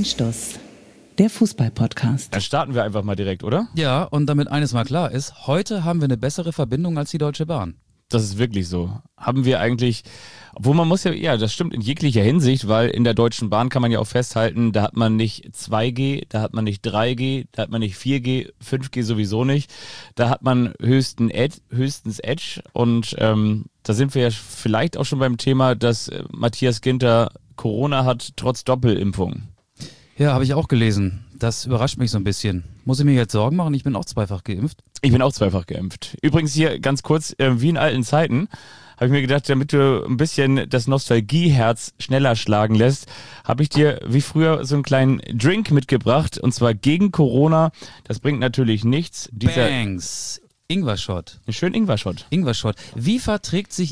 Anstoß, der Fußball-Podcast. Dann starten wir einfach mal direkt, oder? Ja, und damit eines mal klar ist, heute haben wir eine bessere Verbindung als die Deutsche Bahn. Das ist wirklich so. Haben wir eigentlich, obwohl man muss ja, das stimmt in jeglicher Hinsicht, weil in der Deutschen Bahn kann man ja auch festhalten, da hat man nicht 2G, da hat man nicht 3G, da hat man nicht 4G, 5G sowieso nicht. Da hat man höchstens Edge und da sind wir ja vielleicht auch schon beim Thema, dass Matthias Ginter Corona hat, trotz Doppelimpfung. Ja, habe ich auch gelesen. Das überrascht mich so ein bisschen. Muss ich mir jetzt Sorgen machen? Ich bin auch zweifach geimpft. Ich bin auch zweifach geimpft. Übrigens hier ganz kurz, wie in alten Zeiten, habe ich mir gedacht, damit du ein bisschen das Nostalgieherz schneller schlagen lässt, habe ich dir wie früher so einen kleinen Drink mitgebracht, und zwar gegen Corona. Das bringt natürlich nichts. Bangs. Ingwer-Shot. Ein schönen Ingwer-Shot. Ingwer-Shot. Wie verträgt sich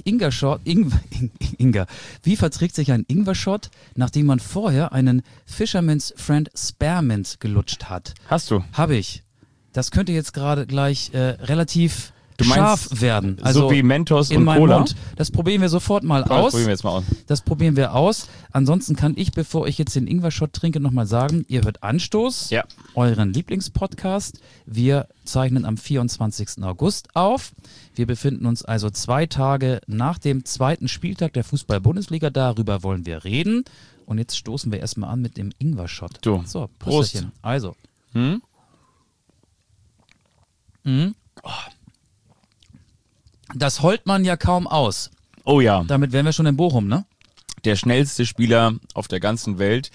Wie verträgt sich ein Ingwer-Shot, nachdem man vorher einen Fisherman's Friend Spearmint gelutscht hat? Hast du? Habe ich. Das könnte jetzt gerade gleich relativ Du meinst, scharf werden. Also so wie Mentos in und meinem Cola? Mund. Das probieren wir sofort mal Das aus. probieren wir jetzt mal aus. Das probieren wir aus. Ansonsten kann ich, bevor ich jetzt den Ingwer-Shot trinke, nochmal sagen, ihr hört Anstoß, Ja. euren Lieblingspodcast. Wir zeichnen am 24. August auf. Wir befinden uns also 2 Tage nach dem zweiten Spieltag der Fußball-Bundesliga. Darüber wollen wir reden. Und jetzt stoßen wir erstmal an mit dem Ingwer-Shot. Du, So, Prost. Prösterchen. Also. Das heult man ja kaum aus. Oh ja, Damit wären wir schon in Bochum, ne? der schnellste Spieler auf der ganzen Welt,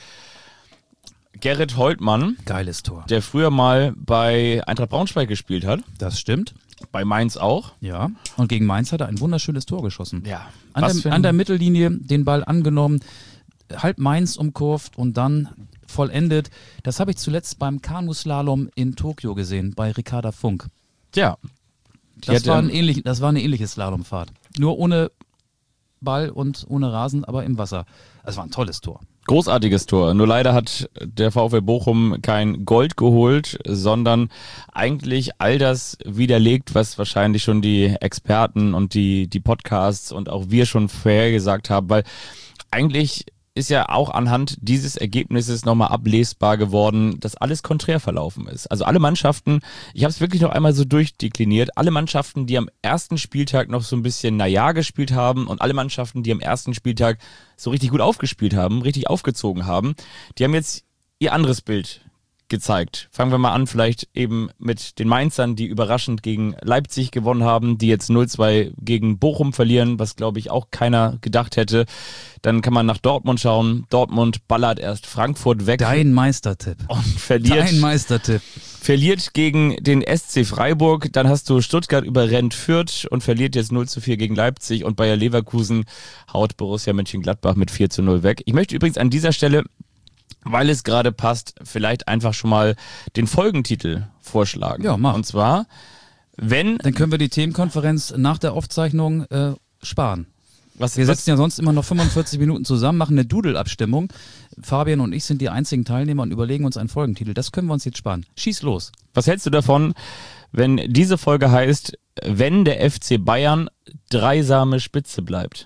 Gerrit Holtmann, Geiles Tor. der früher mal bei Eintracht Braunschweig gespielt hat, Das stimmt. bei Mainz auch. Ja. Und gegen Mainz hat er ein wunderschönes Tor geschossen. Ja. An der Mittellinie den Ball angenommen, halb Mainz umkurvt und dann vollendet. Das habe ich zuletzt beim Kanuslalom in Tokio gesehen, bei Ricarda Funk. Ja. Das war eine ähnliche Slalomfahrt. Nur ohne Ball und ohne Rasen, aber im Wasser. Das war ein tolles Tor. Großartiges Tor. Nur leider hat der VfL Bochum kein Gold geholt, sondern eigentlich all das widerlegt, was wahrscheinlich schon die Experten und die Podcasts und auch wir schon vorhergesagt haben, weil eigentlich ist ja auch anhand dieses Ergebnisses nochmal ablesbar geworden, dass alles konträr verlaufen ist. Also alle Mannschaften, ich habe es wirklich noch einmal so durchdekliniert, alle Mannschaften, die am ersten Spieltag noch so ein bisschen naja gespielt haben und alle Mannschaften, die am ersten Spieltag so richtig gut aufgespielt haben, richtig aufgezogen haben, die haben jetzt ihr anderes Bild gezeigt. Fangen wir mal an, vielleicht eben mit den Mainzern, die überraschend gegen Leipzig gewonnen haben, die jetzt 0-2 gegen Bochum verlieren, was glaube ich auch keiner gedacht hätte. Dann kann man nach Dortmund schauen. Dortmund ballert erst Frankfurt weg Dein Meistertipp. und verliert gegen den SC Freiburg. Dann hast du Stuttgart überrennt Fürth und verliert jetzt 0-4 gegen Leipzig, und Bayer Leverkusen haut Borussia Mönchengladbach mit 4-0 weg. Ich möchte übrigens an dieser Stelle, weil es gerade passt, vielleicht einfach schon mal den Folgentitel vorschlagen. Ja, mach. Und zwar, wenn... Dann können wir die Themenkonferenz nach der Aufzeichnung sparen. Wir Was, sitzen ja sonst immer noch 45 Minuten zusammen, machen eine Doodle-Abstimmung. Fabian und ich sind die einzigen Teilnehmer und überlegen uns einen Folgentitel. Das können wir uns jetzt sparen. Schieß los. was hältst du davon, wenn diese Folge heißt, wenn der FC Bayern dreisame Spitze bleibt?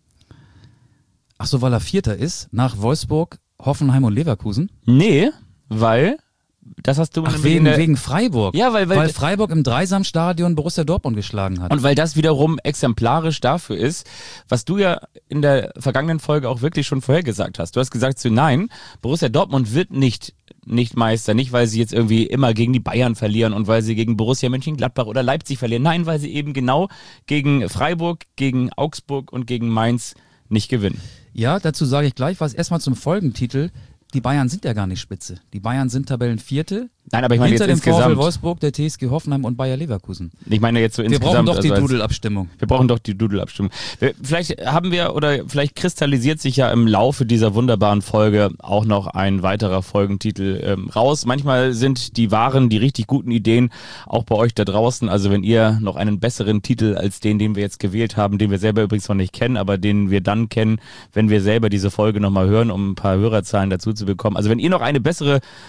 Ach so, weil er Vierter ist, nach Wolfsburg, Hoffenheim und Leverkusen? Nee, weil... Das hast du Ach, nämlich in der- wegen Freiburg. Ja, weil Freiburg im Dreisamstadion Borussia Dortmund geschlagen hat. und weil das wiederum exemplarisch dafür ist, was du ja in der vergangenen Folge auch wirklich schon vorhergesagt hast. Du hast gesagt, so nein, Borussia Dortmund wird nicht Meister, nicht weil sie jetzt irgendwie immer gegen die Bayern verlieren und weil sie gegen Borussia Mönchengladbach oder Leipzig verlieren. Nein, weil sie eben genau gegen Freiburg, gegen Augsburg und gegen Mainz nicht gewinnen. Ja, dazu sage ich gleich was. Erstmal zum Folgentitel. Die Bayern sind ja gar nicht Spitze. Die Bayern sind Tabellenvierte. Nein, aber ich meine Hinter jetzt dem VfL insgesamt. Wolfsburg, der TSG Hoffenheim und Bayer Leverkusen. Ich meine jetzt so Wir insgesamt. brauchen doch die also als- Doodle-Abstimmung. Wir brauchen doch die Doodle-Abstimmung. Vielleicht haben wir oder vielleicht kristallisiert sich ja im Laufe dieser wunderbaren Folge auch noch ein weiterer Folgentitel raus. Manchmal sind die richtig guten Ideen auch bei euch da draußen. Also wenn ihr noch einen besseren Titel als den wir jetzt gewählt haben, den wir selber übrigens noch nicht kennen, aber den wir dann kennen, wenn wir selber diese Folge nochmal hören, um ein paar Hörerzahlen dazu zu bekommen. Also wenn ihr noch eine bessere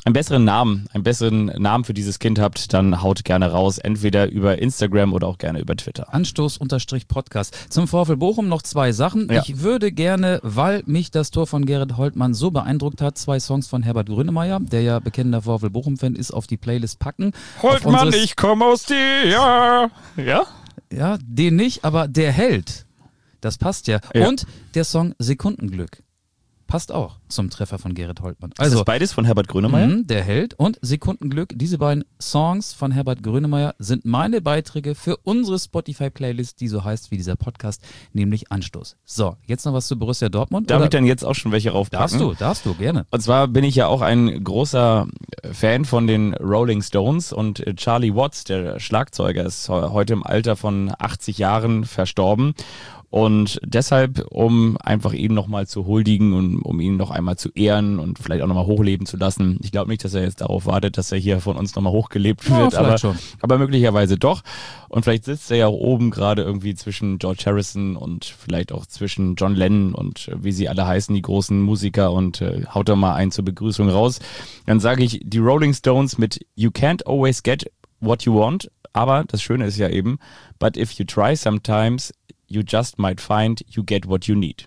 einen besseren Namen für dieses Kind habt, dann haut gerne raus, entweder über Instagram oder auch gerne über Twitter. Anstoß_Podcast. Zum VfL Bochum noch 2 Sachen. Ja. Ich würde gerne, weil mich das Tor von Gerrit Holtmann so beeindruckt hat, 2 Songs von Herbert Grönemeyer, der ja bekennender VfL Bochum-Fan ist, auf die Playlist packen. Holtmann, ich komme aus dir. Ja? Ja, den nicht, aber der Held. Das passt ja. Und der Song Sekundenglück. Passt auch zum Treffer von Gerrit Holtmann. Also, ist das beides von Herbert Grönemeyer? Der Held und Sekundenglück. Diese beiden Songs von Herbert Grönemeyer sind meine Beiträge für unsere Spotify-Playlist, die so heißt wie dieser Podcast, nämlich Anstoß. So, jetzt noch was zu Borussia Dortmund. Darf ich dann jetzt auch schon welche raufpacken? Darfst du, gerne. Und zwar bin ich ja auch ein großer Fan von den Rolling Stones und Charlie Watts, der Schlagzeuger, ist heute im Alter von 80 Jahren verstorben. Und deshalb, um einfach ihn nochmal zu huldigen und um ihn noch einmal zu ehren und vielleicht auch nochmal hochleben zu lassen. Ich glaube nicht, dass er jetzt darauf wartet, dass er hier von uns nochmal hochgelebt wird, aber möglicherweise doch. Und vielleicht sitzt er ja auch oben gerade irgendwie zwischen George Harrison und vielleicht auch zwischen John Lennon und wie sie alle heißen, die großen Musiker, und haut da mal einen zur Begrüßung raus. Dann sage ich, die Rolling Stones mit You Can't Always Get What You Want, aber das Schöne ist ja eben, but if you try sometimes, you just might find you get what you need.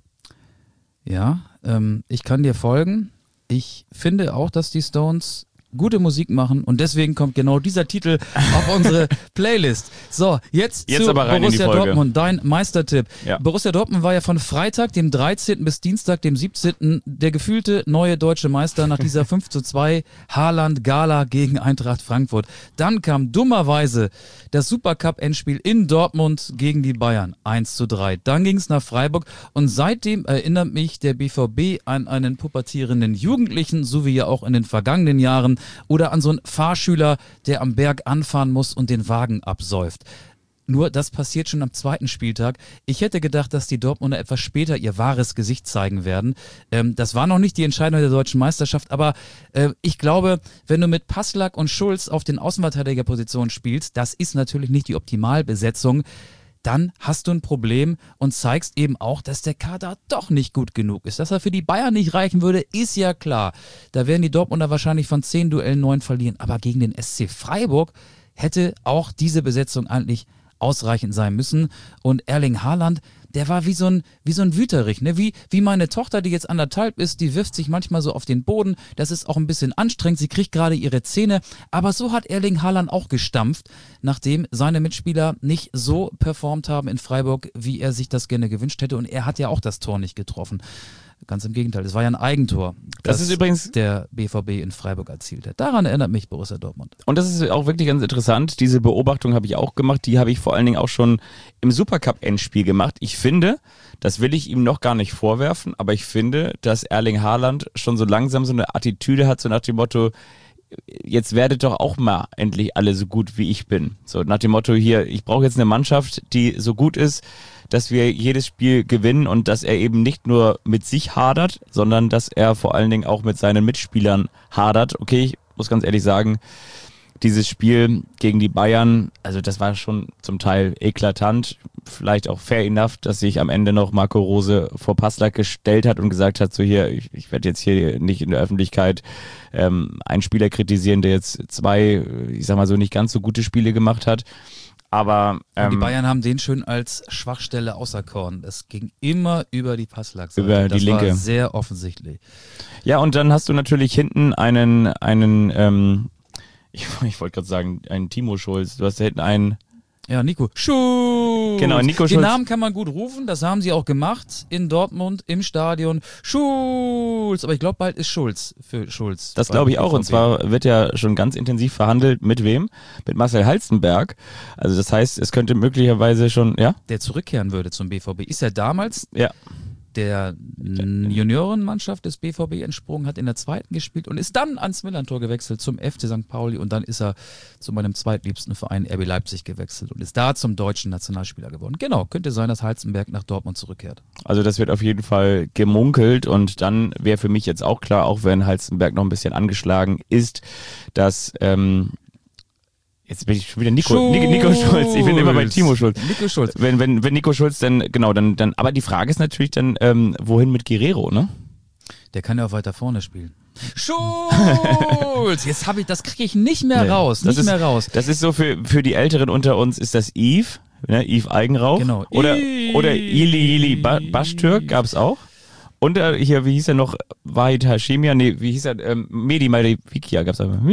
Ja, ich kann dir folgen. Ich finde auch, dass die Stones gute Musik machen und deswegen kommt genau dieser Titel auf unsere Playlist. So, jetzt zu aber rein Borussia in die Folge. Dortmund, dein Meistertipp. Ja. Borussia Dortmund war ja von Freitag, dem 13. bis Dienstag, dem 17. der gefühlte neue deutsche Meister nach dieser 5:2 Haaland-Gala gegen Eintracht Frankfurt. Dann kam dummerweise das Supercup-Endspiel in Dortmund gegen die Bayern, 1:3. Dann ging es nach Freiburg und seitdem erinnert mich der BVB an einen pubertierenden Jugendlichen, so wie ja auch in den vergangenen Jahren, oder an so einen Fahrschüler, der am Berg anfahren muss und den Wagen absäuft. Nur das passiert schon am 2. Spieltag. Ich hätte gedacht, dass die Dortmunder etwas später ihr wahres Gesicht zeigen werden. Das war noch nicht die Entscheidung der deutschen Meisterschaft, aber ich glaube, wenn du mit Passlack und Schulz auf den Außenverteidigerpositionen spielst, das ist natürlich nicht die Optimalbesetzung, dann hast du ein Problem und zeigst eben auch, dass der Kader doch nicht gut genug ist. Dass er für die Bayern nicht reichen würde, ist ja klar. Da werden die Dortmunder wahrscheinlich von 10 Duellen 9 verlieren. Aber gegen den SC Freiburg hätte auch diese Besetzung eigentlich ausreichend sein müssen. Und Erling Haaland, der war wie so ein Wüterich, ne? Wie meine Tochter, die jetzt 1,5 ist, die wirft sich manchmal so auf den Boden. Das ist auch ein bisschen anstrengend. Sie kriegt gerade ihre Zähne. Aber so hat Erling Haaland auch gestampft, nachdem seine Mitspieler nicht so performt haben in Freiburg, wie er sich das gerne gewünscht hätte. Und er hat ja auch das Tor nicht getroffen. Ganz im Gegenteil, es war ja ein Eigentor, das ist übrigens der BVB in Freiburg erzielt hat. Daran erinnert mich Borussia Dortmund. Und das ist auch wirklich ganz interessant. Diese Beobachtung habe ich auch gemacht. Die habe ich vor allen Dingen auch schon im Supercup-Endspiel gemacht. Ich finde, das will ich ihm noch gar nicht vorwerfen, aber ich finde, dass Erling Haaland schon so langsam so eine Attitüde hat, so nach dem Motto, jetzt werdet doch auch mal endlich alle so gut, wie ich bin. So nach dem Motto hier, ich brauche jetzt eine Mannschaft, die so gut ist, dass wir jedes Spiel gewinnen und dass er eben nicht nur mit sich hadert, sondern dass er vor allen Dingen auch mit seinen Mitspielern hadert. Okay, ich muss ganz ehrlich sagen, dieses Spiel gegen die Bayern, also das war schon zum Teil eklatant, vielleicht auch fair enough, dass sich am Ende noch Marco Rose vor Passlack gestellt hat und gesagt hat, so hier, ich werde jetzt hier nicht in der Öffentlichkeit einen Spieler kritisieren, der jetzt 2, ich sag mal so, nicht ganz so gute Spiele gemacht hat. Aber die Bayern haben den schön als Schwachstelle auserkoren. Es ging immer über die Passlack-Seite. Über die linke. Das war sehr offensichtlich. Ja, und dann hast du natürlich hinten einen ich wollte gerade sagen, einen Timo Schulz. Du hast da hinten einen... Ja, Nico Schulz. Genau, Nico Schulz. Den Namen kann man gut rufen, das haben sie auch gemacht in Dortmund im Stadion. Schulz, aber ich glaube, bald ist Schulz für Schulz. Das glaube ich auch, und zwar wird ja schon ganz intensiv verhandelt. Mit wem? Mit Marcel Halstenberg. Also das heißt, es könnte möglicherweise schon, ja? Der zurückkehren würde zum BVB. Ist er damals... Ja. Der Juniorenmannschaft des BVB entsprungen, hat in der 2. gespielt und ist dann ans Millantor gewechselt zum FC St. Pauli und dann ist er zu meinem zweitliebsten Verein RB Leipzig gewechselt und ist da zum deutschen Nationalspieler geworden. Genau, könnte sein, dass Halstenberg nach Dortmund zurückkehrt. Also das wird auf jeden Fall gemunkelt und dann wäre für mich jetzt auch klar, auch wenn Halstenberg noch ein bisschen angeschlagen ist, dass jetzt bin ich schon wieder Nico Schulz. Ich bin immer bei Timo Schulz. Nico Schulz. Wenn Nico Schulz dann, aber die Frage ist natürlich dann, wohin mit Guerrero, ne? Der kann ja auch weiter vorne spielen. Schulz! Jetzt das kriege ich nicht mehr raus. Das ist so für die Älteren unter uns, ist das Yves, ne? Yves Eigenrauch. Genau. Oder Ili Baschtürk gab's auch. Und hier, wie hieß er noch? Wahid Hashemia? Nee, wie hieß er? Mehdi Malevikia gab's aber.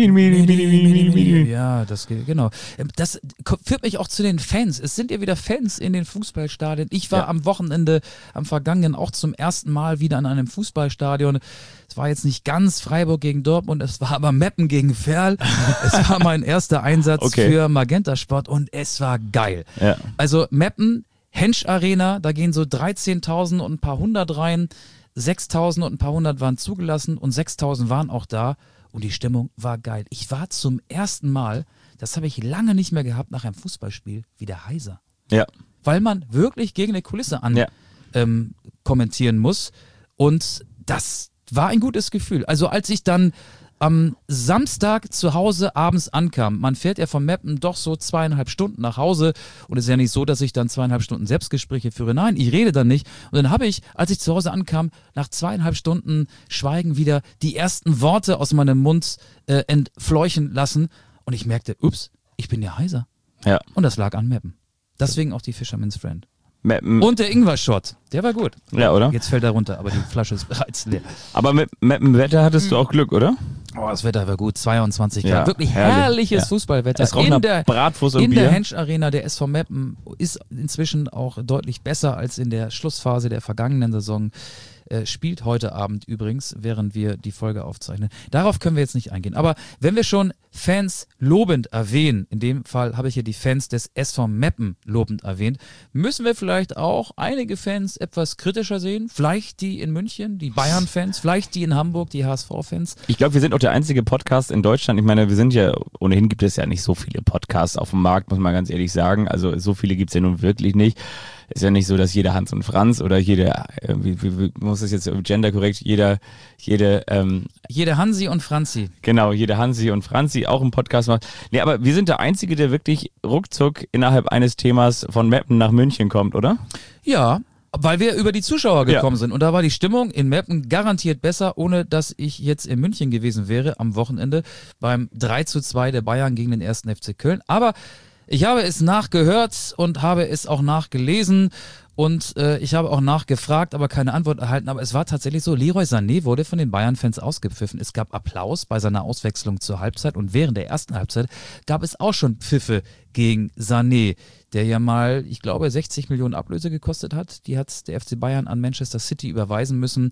Ja, das geht, genau. Das führt mich auch zu den Fans. Es sind ja wieder Fans in den Fußballstadien. Ich war am Wochenende, am vergangenen, auch zum ersten Mal wieder an einem Fußballstadion. Es war jetzt nicht ganz Freiburg gegen Dortmund, es war aber Meppen gegen Verl. Es war mein erster Einsatz für Magenta Sport und es war geil. Ja. Also Meppen, Hensch Arena, da gehen so 13.000 und ein paar hundert rein. 6.000 und ein paar hundert waren zugelassen und 6.000 waren auch da und die Stimmung war geil. Ich war zum ersten Mal, das habe ich lange nicht mehr gehabt, nach einem Fußballspiel wieder heiser. Ja. Weil man wirklich gegen eine Kulisse kommentieren muss und das war ein gutes Gefühl. Also als ich dann am Samstag zu Hause abends ankam, man fährt ja von Meppen doch so 2,5 Stunden nach Hause und es ist ja nicht so, dass ich dann 2,5 Stunden Selbstgespräche führe. Nein, ich rede dann nicht. Und dann habe ich, als ich zu Hause ankam, nach 2,5 Stunden Schweigen wieder die ersten Worte aus meinem Mund entfleuchen lassen und ich merkte, ups, ich bin ja heiser. Ja. Und das lag an Meppen. Deswegen auch die Fisherman's Friend. Meppen. Und der Ingwer-Shot, der war gut. Ja, oder? Jetzt fällt er runter, aber die Flasche ist bereits leer. Aber mit dem Wetter hattest du auch Glück, oder? Oh, das Wetter war gut, 22 Grad. Ja, Wirklich herrlich. herrliches Fußballwetter. Es roch nach Bratwurst und in Bier. der Hensch Arena, der SV Meppen ist inzwischen auch deutlich besser als in der Schlussphase der vergangenen Saison. Spielt heute Abend übrigens, während wir die Folge aufzeichnen. Darauf können wir jetzt nicht eingehen. Aber wenn wir schon Fans lobend erwähnen, in dem Fall habe ich hier die Fans des SV Meppen lobend erwähnt, müssen wir vielleicht auch einige Fans etwas kritischer sehen. Vielleicht die in München, die Bayern-Fans, vielleicht die in Hamburg, die HSV-Fans. Ich glaube, wir sind auch der einzige Podcast in Deutschland. Ich meine, ohnehin gibt es ja nicht so viele Podcasts auf dem Markt, muss man ganz ehrlich sagen. Also so viele gibt es ja nun wirklich nicht. Ist ja nicht so, dass jeder Hans und Franz oder jeder, wie muss das jetzt genderkorrekt, jede Hansi und Franzi. Genau, jede Hansi und Franzi auch einen Podcast macht. Nee, aber wir sind der Einzige, der wirklich ruckzuck innerhalb eines Themas von Meppen nach München kommt, oder? Ja, weil wir über die Zuschauer gekommen sind. Und da war die Stimmung in Meppen garantiert besser, ohne dass ich jetzt in München gewesen wäre am Wochenende beim 3:2 der Bayern gegen den 1. FC Köln. Aber ich habe es nachgehört und habe es auch nachgelesen und ich habe auch nachgefragt, aber keine Antwort erhalten. Aber es war tatsächlich so, Leroy Sané wurde von den Bayern-Fans ausgepfiffen. Es gab Applaus bei seiner Auswechslung zur Halbzeit und während der ersten Halbzeit gab es auch schon Pfiffe gegen Sané, der ja mal, ich glaube, 60 Millionen Ablöse gekostet hat. Die hat der FC Bayern an Manchester City überweisen müssen.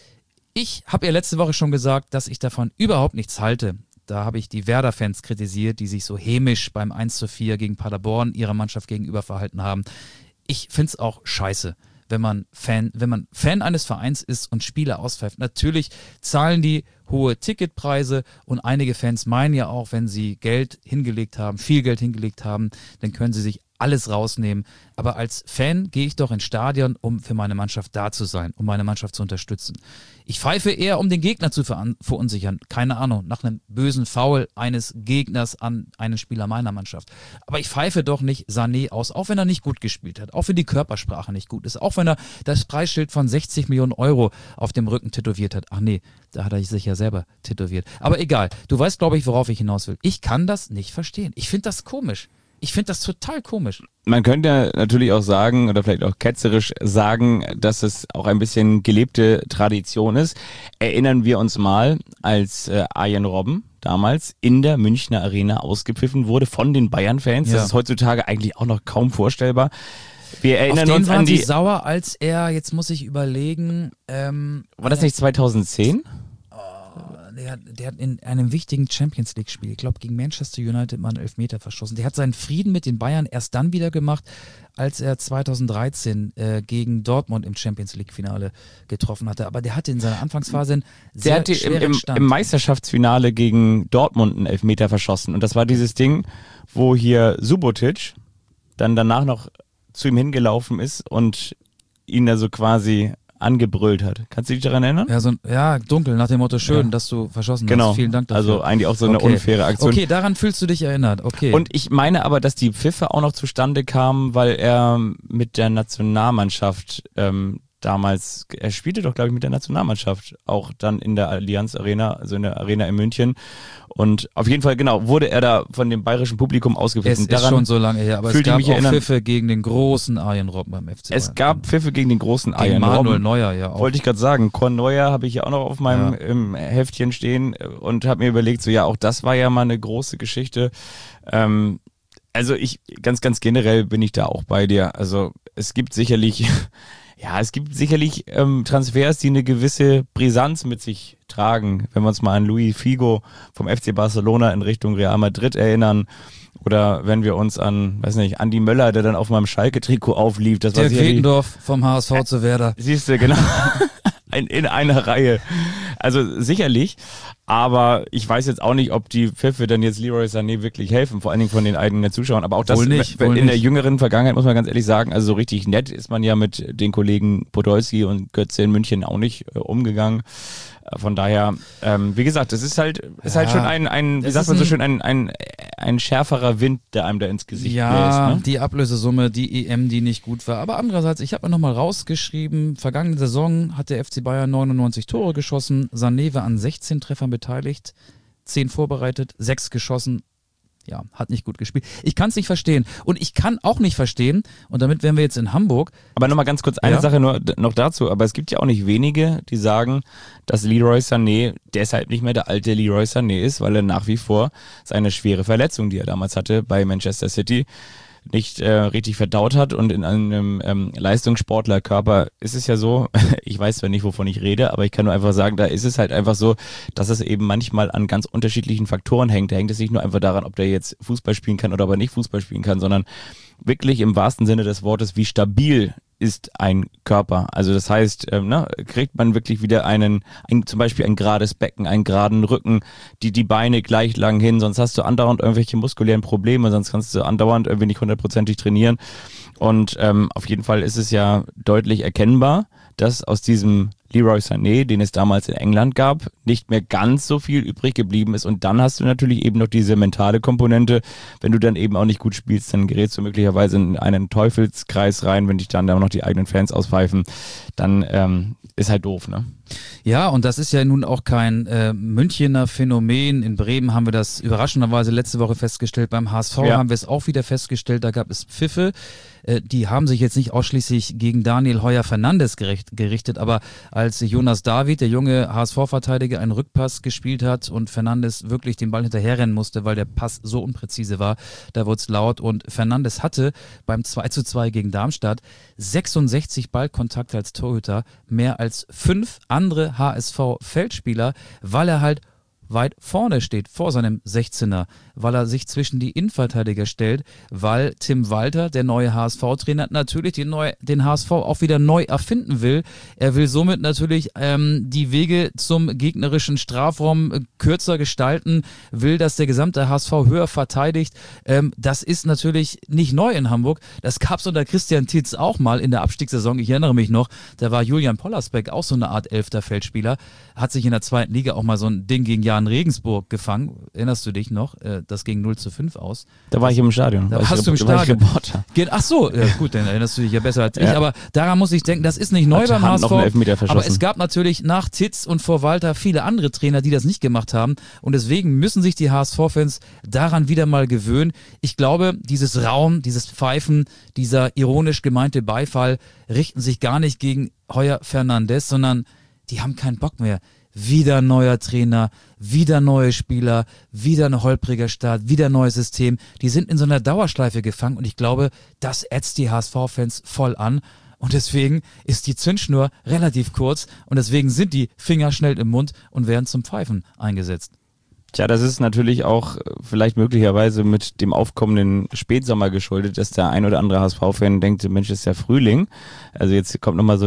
Ich habe ja letzte Woche schon gesagt, dass ich davon überhaupt nichts halte. Da habe ich die Werder-Fans kritisiert, die sich so hämisch beim 1:4 gegen Paderborn ihrer Mannschaft gegenüber verhalten haben. Ich finde es auch scheiße, wenn man Fan eines Vereins ist und Spieler auspfeift. Natürlich zahlen die hohe Ticketpreise und einige Fans meinen ja auch, wenn sie Geld hingelegt haben, viel Geld hingelegt haben, dann können sie sich alles rausnehmen. Aber als Fan gehe ich doch ins Stadion, um für meine Mannschaft da zu sein, um meine Mannschaft zu unterstützen. Ich pfeife eher, um den Gegner zu verunsichern. Keine Ahnung, nach einem bösen Foul eines Gegners an einen Spieler meiner Mannschaft. Aber ich pfeife doch nicht Sané aus, auch wenn er nicht gut gespielt hat, auch wenn die Körpersprache nicht gut ist, auch wenn er das Preisschild von 60 Millionen Euro auf dem Rücken tätowiert hat. Ach nee, da hat er sich ja selber tätowiert. Aber egal, du weißt, glaube ich, worauf ich hinaus will. Ich kann das nicht verstehen. Ich finde das komisch. Ich finde das total komisch. Man könnte natürlich auch sagen, oder vielleicht auch ketzerisch sagen, dass es auch ein bisschen gelebte Tradition ist. Erinnern wir uns mal, als Arjen Robben damals in der Münchner Arena ausgepfiffen wurde von den Bayern-Fans. Ja. Das ist heutzutage eigentlich auch noch kaum vorstellbar. Wir erinnern Auf den uns waren an die... sie sauer, als er, jetzt muss ich überlegen... war das nicht 2010? Der hat in einem wichtigen Champions-League-Spiel, ich glaube gegen Manchester United, mal einen Elfmeter verschossen. Der hat seinen Frieden mit den Bayern erst dann wieder gemacht, als er 2013 gegen Dortmund im Champions-League-Finale getroffen hatte. Aber der hatte in seiner Anfangsphase einen sehr schweren Stand. Im Meisterschaftsfinale gegen Dortmund einen Elfmeter verschossen. Und das war dieses Ding, wo hier Subotic dann danach noch zu ihm hingelaufen ist und ihn da so quasi angebrüllt hat. Kannst du dich daran erinnern? Ja, dunkel, nach dem Motto, schön, dass du verschossen hast. Vielen Dank dafür. Also eigentlich auch so eine unfaire Aktion. Okay, daran fühlst du dich erinnert. Okay. Und ich meine aber, dass die Pfiffe auch noch zustande kamen, weil er mit der Nationalmannschaft damals, er spielte doch, glaube ich, mit der Nationalmannschaft, auch dann in der Allianz Arena, also in der Arena in München. Und auf jeden Fall, genau, wurde er da von dem bayerischen Publikum ausgepfiffen. Es ist schon so lange her, aber es gab auch Pfiffe gegen den großen Arjen Robben beim FC Bayern. Es gab Pfiffe gegen den großen Arjen Robben. Manuel Neuer, ja auch. Wollte ich gerade sagen, Con Neuer habe ich ja auch noch auf meinem Heftchen stehen und habe mir überlegt, so ja, auch das war ja mal eine große Geschichte. Also ich, ganz generell bin ich da auch bei dir. Also es gibt sicherlich Transfers, die eine gewisse Brisanz mit sich tragen. Wenn wir uns mal an Luis Figo vom FC Barcelona in Richtung Real Madrid erinnern. Oder wenn wir uns an, weiß nicht, Andi Möller, der dann auf meinem Schalke-Trikot auflief. Das Dirk Wedendorf vom HSV zu Werder. Siehst du, genau. In einer Reihe. Also sicherlich. Aber ich weiß jetzt auch nicht, ob die Pfiffe dann jetzt Leroy Sané wirklich helfen, vor allen Dingen von den eigenen Zuschauern. Aber auch das in der jüngeren Vergangenheit, muss man ganz ehrlich sagen, also so richtig nett ist man ja mit den Kollegen Podolski und Götze in München auch nicht umgegangen. Von daher, wie gesagt, es ist halt schon wie sagt man so schön, ein schärferer Wind, der einem da ins Gesicht bläst. Ne? Die Ablösesumme, die EM, die nicht gut war. Aber andererseits, ich habe mir nochmal rausgeschrieben, vergangene Saison hat der FC Bayern 99 Tore geschossen, Sané war an 16 Treffern beteiligt, 10 vorbereitet, 6 geschossen. Ja, hat nicht gut gespielt. Ich kann es nicht verstehen. Und ich kann auch nicht verstehen, und damit wären wir jetzt in Hamburg. Aber nochmal ganz kurz eine Sache noch dazu, aber es gibt ja auch nicht wenige, die sagen, dass Leroy Sané deshalb nicht mehr der alte Leroy Sané ist, weil er nach wie vor seine schwere Verletzung, die er damals hatte bei Manchester City, nicht richtig verdaut hat. Und in einem Leistungssportlerkörper ist es ja so, ich weiß zwar nicht, wovon ich rede, aber ich kann nur einfach sagen, da ist es halt einfach so, dass es eben manchmal an ganz unterschiedlichen Faktoren hängt. Da hängt es nicht nur einfach daran, ob der jetzt Fußball spielen kann oder ob er nicht Fußball spielen kann, sondern wirklich im wahrsten Sinne des Wortes, wie stabil ist ein Körper. Also das heißt, kriegt man wirklich wieder zum Beispiel ein gerades Becken, einen geraden Rücken, die Beine gleich lang hin, sonst hast du andauernd irgendwelche muskulären Probleme, sonst kannst du andauernd irgendwie nicht 100%ig trainieren. Und auf jeden Fall ist es ja deutlich erkennbar, dass aus diesem Leroy Sané, den es damals in England gab, nicht mehr ganz so viel übrig geblieben ist. Und dann hast du natürlich eben noch diese mentale Komponente. Wenn du dann eben auch nicht gut spielst, dann gerätst du möglicherweise in einen Teufelskreis rein, wenn dich dann da noch die eigenen Fans auspfeifen. Dann ist halt doof, ne? Ja, und das ist ja nun auch kein Münchener Phänomen. In Bremen haben wir das überraschenderweise letzte Woche festgestellt. Beim HSV haben wir es auch wieder festgestellt. Da gab es Pfiffe. Die haben sich jetzt nicht ausschließlich gegen Daniel Heuer-Fernandes gerichtet, aber als Jonas David, der junge HSV-Verteidiger, einen Rückpass gespielt hat und Fernandes wirklich den Ball hinterherrennen musste, weil der Pass so unpräzise war, da wurde es laut. Und Fernandes hatte beim 2:2 gegen Darmstadt 66 Ballkontakte als Torhüter, mehr als 5 andere HSV-Feldspieler, weil er halt weit vorne steht, vor seinem 16er, weil er sich zwischen die Innenverteidiger stellt, weil Tim Walter, der neue HSV-Trainer, natürlich den HSV auch wieder neu erfinden will. Er will somit natürlich die Wege zum gegnerischen Strafraum kürzer gestalten, will, dass der gesamte HSV höher verteidigt. Das ist natürlich nicht neu in Hamburg. Das gab es unter Christian Titz auch mal in der Abstiegssaison. Ich erinnere mich noch, da war Julian Pollersbeck auch so eine Art 11. Feldspieler, hat sich in der 2. Liga auch mal so ein Ding gegen Jan Regensburg gefangen. Erinnerst du dich noch? Das ging 0:5 aus. Da war ich im Stadion. Da warst du im Stadion. Ach so, ja, gut, dann erinnerst du dich ja besser als ich. Aber daran muss ich denken, das ist nicht neu beim HSV. Aber es gab natürlich nach Titz und vor Walter viele andere Trainer, die das nicht gemacht haben. Und deswegen müssen sich die HSV-Fans daran wieder mal gewöhnen. Ich glaube, dieses Raum, dieses Pfeifen, dieser ironisch gemeinte Beifall richten sich gar nicht gegen Heuer-Fernandes, sondern die haben keinen Bock mehr. Wieder ein neuer Trainer, wieder neue Spieler, wieder ein holpriger Start, wieder ein neues System. Die sind in so einer Dauerschleife gefangen und ich glaube, das ätzt die HSV-Fans voll an. Und deswegen ist die Zündschnur relativ kurz und deswegen sind die Finger schnell im Mund und werden zum Pfeifen eingesetzt. Tja, das ist natürlich auch vielleicht möglicherweise mit dem aufkommenden Spätsommer geschuldet, dass der ein oder andere HSV-Fan denkt, Mensch, ist ja Frühling. Also jetzt kommt nochmal so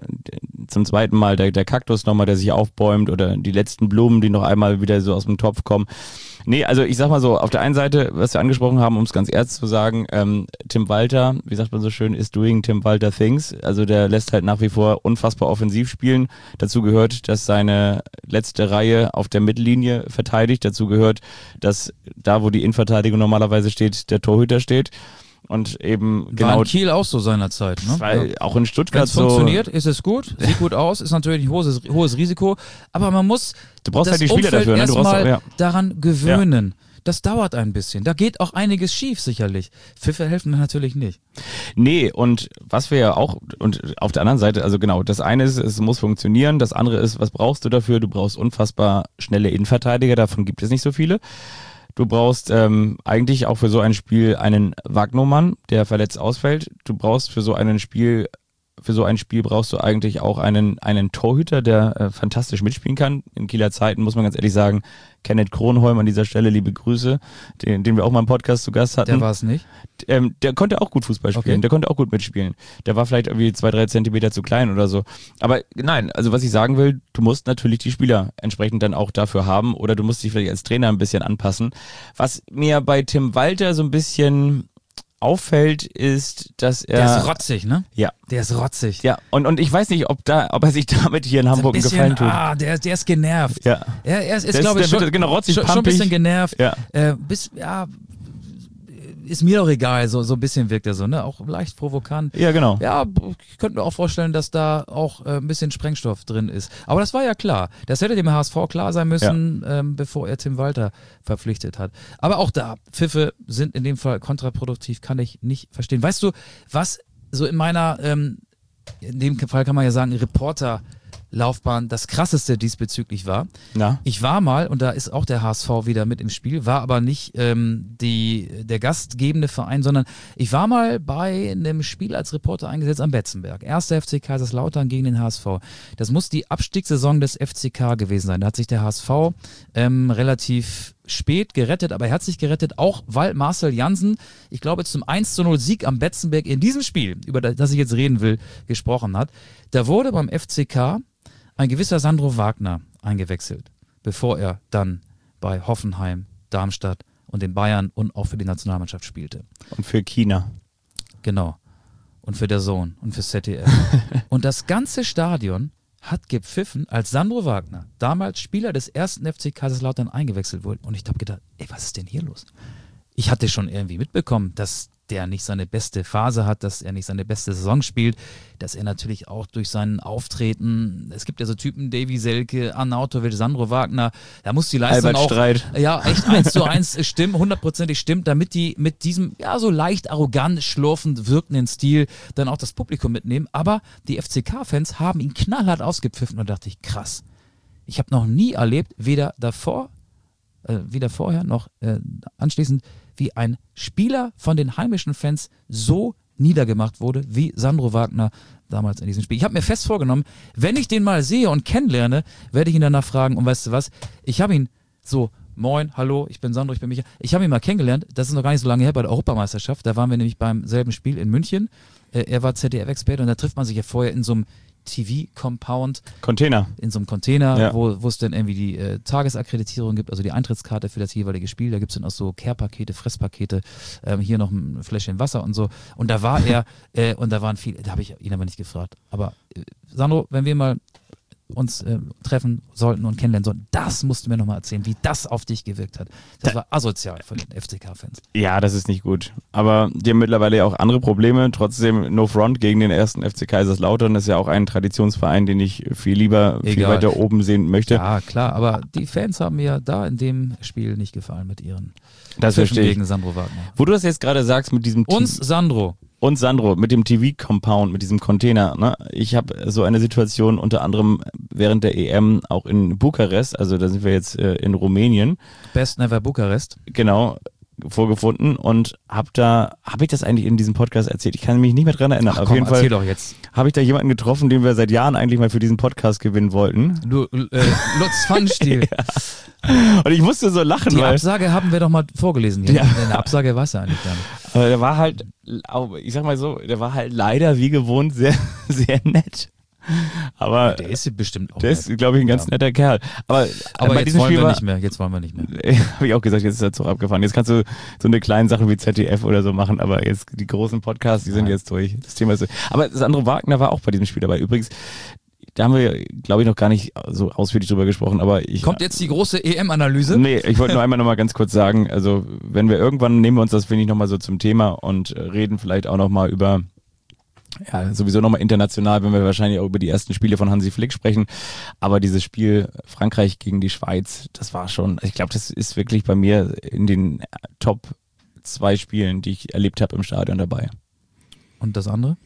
zum zweiten Mal der Kaktus nochmal, der sich aufbäumt oder die letzten Blumen, die noch einmal wieder so aus dem Topf kommen. Nee, also ich sag mal so, auf der einen Seite, was wir angesprochen haben, um es ganz ernst zu sagen, Tim Walter, wie sagt man so schön, is doing Tim Walter things. Also der lässt halt nach wie vor unfassbar offensiv spielen. Dazu gehört, dass seine letzte Reihe auf der Mittellinie verteidigt. Dazu gehört, dass da, wo die Innenverteidigung normalerweise steht, der Torhüter steht. Und eben War genau. in Kiel auch so seinerzeit. Ne? Weil auch in Wenn Stuttgart es so. funktioniert, ist es gut, sieht gut aus, ist natürlich ein hohes Risiko, aber man muss Du brauchst das halt die Spieler Umfeld dafür, ne? Du brauchst erstmal ja. daran gewöhnen. Das dauert ein bisschen. Da geht auch einiges schief, sicherlich. Pfiffe helfen natürlich nicht. Nee, und was wir ja auch, und auf der anderen Seite, also genau, das eine ist, es muss funktionieren, das andere ist, was brauchst du dafür? Du brauchst unfassbar schnelle Innenverteidiger, davon gibt es nicht so viele. Du brauchst eigentlich auch für so ein Spiel einen Wagnumann, der verletzt ausfällt. Du brauchst für so ein Spiel brauchst du eigentlich auch einen Torhüter, der fantastisch mitspielen kann. In Kieler Zeiten muss man ganz ehrlich sagen, Kenneth Kronholm an dieser Stelle, liebe Grüße, den wir auch mal im Podcast zu Gast hatten. Der war es nicht. Der konnte auch gut Fußball spielen, Okay. Der konnte auch gut mitspielen. Der war vielleicht irgendwie 2-3 Zentimeter zu klein oder so. Aber nein, also was ich sagen will, du musst natürlich die Spieler entsprechend dann auch dafür haben oder du musst dich vielleicht als Trainer ein bisschen anpassen. Was mir bei Tim Walter so ein bisschen auffällt, ist, dass er... Der ist rotzig, ne? Ja. Der ist rotzig. Ja, und ich weiß nicht, ob er sich damit hier in Hamburg einen Gefallen tut. Der ist genervt. Ja. Er ist, Der glaube ich, der schon, wird genau rotzig, schon ein pampig. bisschen genervt. Ja. Ist mir doch egal, so ein bisschen wirkt er so, ne? Auch leicht provokant. Ja, genau. Ja, ich könnte mir auch vorstellen, dass da auch ein bisschen Sprengstoff drin ist. Aber das war ja klar. Das hätte dem HSV klar sein müssen, bevor er Tim Walter verpflichtet hat. Aber auch da, Pfiffe sind in dem Fall kontraproduktiv, kann ich nicht verstehen. Weißt du, was so in meiner, in dem Fall kann man ja sagen, Reporterlaufbahn das krasseste diesbezüglich war? Na? Ich war mal, und da ist auch der HSV wieder mit im Spiel, war aber nicht der gastgebende Verein, sondern ich war mal bei einem Spiel als Reporter eingesetzt am Betzenberg. 1. FC Kaiserslautern gegen den HSV. Das muss die Abstiegssaison des FCK gewesen sein. Da hat sich der HSV relativ spät gerettet, aber er hat sich gerettet, auch weil Marcel Jansen, ich glaube, zum 1:0 Sieg am Betzenberg in diesem Spiel, über das ich jetzt reden will, gesprochen hat. Da wurde beim FCK ein gewisser Sandro Wagner eingewechselt, bevor er dann bei Hoffenheim, Darmstadt und den Bayern und auch für die Nationalmannschaft spielte. Und für China. Genau. Und für der Sohn und für ZDF. Und das ganze Stadion hat gepfiffen, als Sandro Wagner, damals Spieler des 1. FC Kaiserslautern, eingewechselt wurde. Und ich habe gedacht, ey, was ist denn hier los? Ich hatte schon irgendwie mitbekommen, dass der nicht seine beste Phase hat, dass er nicht seine beste Saison spielt, dass er natürlich auch durch sein Auftreten, es gibt ja so Typen, Davy Selke, Arnautovic, Sandro Wagner, da muss die Leistung Albert auch Streit. ja, echt 1:1 stimmen, 100%ig stimmt, damit die mit diesem ja so leicht arrogant, schlurfend wirkenden Stil dann auch das Publikum mitnehmen. Aber die FCK-Fans haben ihn knallhart ausgepfiffen und da dachte ich, krass. Ich habe noch nie erlebt, weder vorher noch anschließend, wie ein Spieler von den heimischen Fans so niedergemacht wurde, wie Sandro Wagner damals in diesem Spiel. Ich habe mir fest vorgenommen, wenn ich den mal sehe und kennenlerne, werde ich ihn danach fragen, und weißt du was, ich habe ihn so, moin, hallo, ich bin Sandro, ich bin Micha, ich habe ihn mal kennengelernt, das ist noch gar nicht so lange her, bei der Europameisterschaft, da waren wir nämlich beim selben Spiel in München, er war ZDF-Experte und da trifft man sich ja vorher in so einem TV-Compound, Container. in so einem Container, Ja. wo es dann irgendwie die Tagesakkreditierung gibt, also die Eintrittskarte für das jeweilige Spiel. Da gibt es dann auch so Care-Pakete, Fresspakete, hier noch ein Fläschchen Wasser und so. Und da war er, und da waren viele, da habe ich ihn aber nicht gefragt. Aber Sandro, wenn wir mal uns treffen sollten und kennenlernen sollten, das musst du mir nochmal erzählen, wie das auf dich gewirkt hat. Das war asozial von den FCK-Fans. Ja, das ist nicht gut. Aber die haben mittlerweile ja auch andere Probleme. Trotzdem no front gegen den 1. FC Kaiserslautern. Das ist ja auch ein Traditionsverein, den ich viel lieber, viel Egal. weiter oben sehen möchte. Ja, klar, aber die Fans haben mir da in dem Spiel nicht gefallen mit ihren Das Pfiffen verstehe ich. gegen Sandro Wagner. Wo du das jetzt gerade sagst mit diesem Uns Sandro. Und Sandro, mit dem TV-Compound, mit diesem Container, ne? Ich habe so eine Situation unter anderem während der EM auch in Bukarest, also da sind wir jetzt in Rumänien, Best Never Bukarest. genau, vorgefunden und habe ich das eigentlich in diesem Podcast erzählt? Ich kann mich nicht mehr dran erinnern. Ach, Auf komm, jeden Fall erzähl doch jetzt. habe ich da jemanden getroffen, den wir seit Jahren eigentlich mal für diesen Podcast gewinnen wollten. Du, Lutz Pfannenstiel. Und ich musste so lachen, Die weil Absage haben wir doch mal vorgelesen hier. Ja. Eine Absage war es ja eigentlich gar nicht. aber der war halt, ich sag mal so, der war halt leider wie gewohnt sehr, sehr nett. Aber Der ist bestimmt auch der nett. ist, glaube ich, ein ganz Ja. netter Kerl. Aber Aber bei jetzt diesem wollen Spiel wir war, nicht mehr. Jetzt wollen wir nicht mehr. habe ich auch gesagt, jetzt ist der Zug abgefahren. Jetzt kannst du so eine kleinen Sachen wie ZDF oder so machen, aber jetzt die großen Podcasts, die sind Ja. jetzt durch. Das Thema ist durch. Aber Sandro Wagner war auch bei diesem Spiel dabei. Übrigens, da haben wir, glaube ich, noch gar nicht so ausführlich drüber gesprochen, aber Kommt jetzt die große EM-Analyse? Nee, ich wollte nur einmal noch mal ganz kurz sagen, also wenn wir irgendwann, nehmen wir uns das, finde ich, noch mal so zum Thema und reden vielleicht auch noch mal über, ja, sowieso noch mal international, wenn wir wahrscheinlich auch über die ersten Spiele von Hansi Flick sprechen, aber dieses Spiel Frankreich gegen die Schweiz, das war schon, ich glaube, das ist wirklich bei mir in den Top 2 Spielen, die ich erlebt habe im Stadion dabei. Und das andere?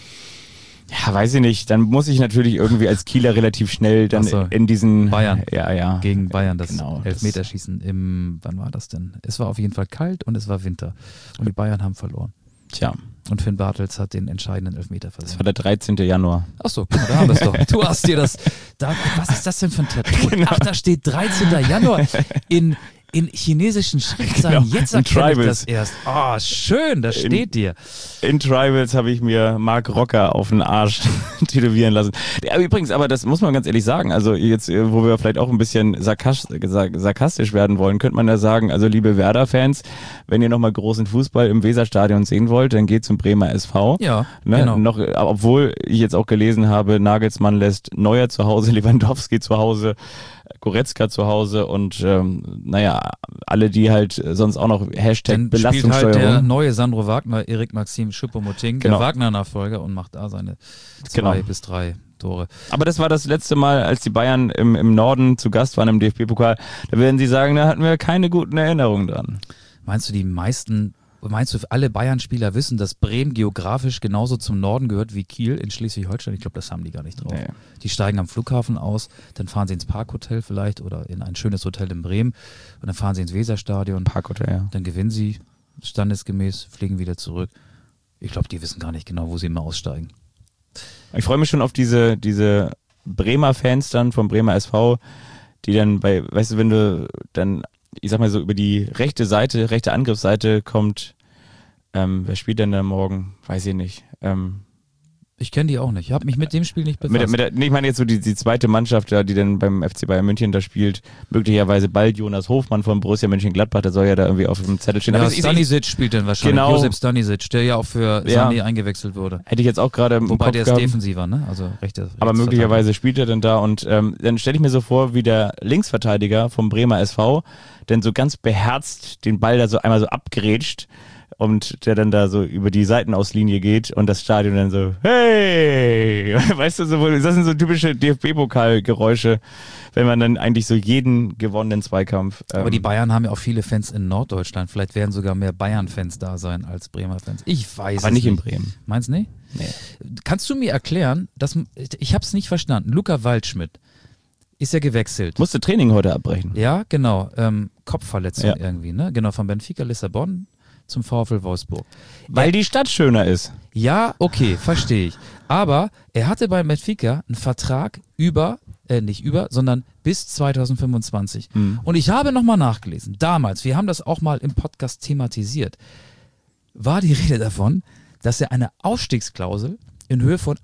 Ja, weiß ich nicht. Dann muss ich natürlich irgendwie als Kieler relativ schnell dann in diesen Bayern. Ja. Gegen Bayern, das Genau, Elfmeterschießen wann war das denn? Es war auf jeden Fall kalt und es war Winter. Und die Bayern haben verloren. Tja. Und Finn Bartels hat den entscheidenden Elfmeter versenkt. Das war der 13. Januar. Achso, guck mal, da haben wir es doch. Du hast dir das. Was ist das denn für ein Tattoo? Genau. Ach, da steht 13. Januar in chinesischen Schriftzeichen. Genau, Jetzt in erkenne ich Tribals. das erst. Oh, schön, das steht dir. In Tribals habe ich mir Mark Rocker auf den Arsch tätowieren lassen. Ja, übrigens, aber das muss man ganz ehrlich sagen, also jetzt, wo wir vielleicht auch ein bisschen sarkastisch werden wollen, könnte man ja sagen, also liebe Werder-Fans, wenn ihr nochmal großen Fußball im Weserstadion sehen wollt, dann geht zum Bremer SV. Ja, ne? genau. Noch, obwohl ich jetzt auch gelesen habe, Nagelsmann lässt Neuer zu Hause, Lewandowski zu Hause, Goretzka zu Hause und alle, die halt sonst auch noch Hashtag Dann Belastungssteuerung. spielt halt der neue Sandro Wagner, Erik Maxim Choupo-Moting, Genau. der Wagner-Nachfolger und macht da seine 2 bis 3 Tore. Aber das war das letzte Mal, als die Bayern im Norden zu Gast waren im DFB-Pokal. Da werden sie sagen, da hatten wir keine guten Erinnerungen dran. Meinst du, alle Bayern-Spieler wissen, dass Bremen geografisch genauso zum Norden gehört wie Kiel in Schleswig-Holstein? Ich glaube, das haben die gar nicht drauf. Nee. Die steigen am Flughafen aus, dann fahren sie ins Parkhotel vielleicht oder in ein schönes Hotel in Bremen und dann fahren sie ins Weserstadion. Parkhotel, ja. Dann gewinnen sie standesgemäß, fliegen wieder zurück. Ich glaube, die wissen gar nicht genau, wo sie immer aussteigen. Ich freue mich schon auf diese Bremer Fans dann vom Bremer SV, die dann weißt du, wenn du dann, ich sag mal so, über die rechte Angriffsseite kommt, wer spielt denn da morgen? Weiß ich nicht. Ich kenne die auch nicht. Ich habe mich mit dem Spiel nicht befasst. Ich meine jetzt so die zweite Mannschaft, die dann beim FC Bayern München da spielt, möglicherweise bald Jonas Hofmann von Borussia Mönchengladbach, der soll ja da irgendwie auf dem Zettel stehen. Ja, Aber Stanisic spielt dann wahrscheinlich. Genau. Josip Stanisic, der ja auch für Sani eingewechselt wurde. Hätte ich jetzt auch gerade im Wobei Kopf der ist gehabt. defensiver, ne? Also Aber möglicherweise spielt er dann da und dann stelle ich mir so vor, wie der Linksverteidiger vom Bremer SV dann so ganz beherzt den Ball da so einmal so abgrätscht und der dann da so über die Seitenauslinie geht und das Stadion dann so, hey! Weißt du, das sind so typische DFB-Pokal-Geräusche, wenn man dann eigentlich so jeden gewonnenen Zweikampf... Aber die Bayern haben ja auch viele Fans in Norddeutschland. Vielleicht werden sogar mehr Bayern-Fans da sein als Bremer-Fans. Ich weiß es nicht. Aber nicht in Bremen. Meinst du nicht? Nee. Kannst du mir erklären, ich habe es nicht verstanden, Luca Waldschmidt ist ja gewechselt. Musste Training heute abbrechen. Ja, genau. Kopfverletzung Ja. irgendwie, ne? Genau, von Benfica Lissabon zum VfL Wolfsburg. Weil die Stadt schöner ist. Ja, okay, verstehe ich. Aber er hatte bei Benfica einen Vertrag sondern bis 2025. Und ich habe nochmal nachgelesen. Damals, wir haben das auch mal im Podcast thematisiert, war die Rede davon, dass er eine Ausstiegsklausel in Höhe von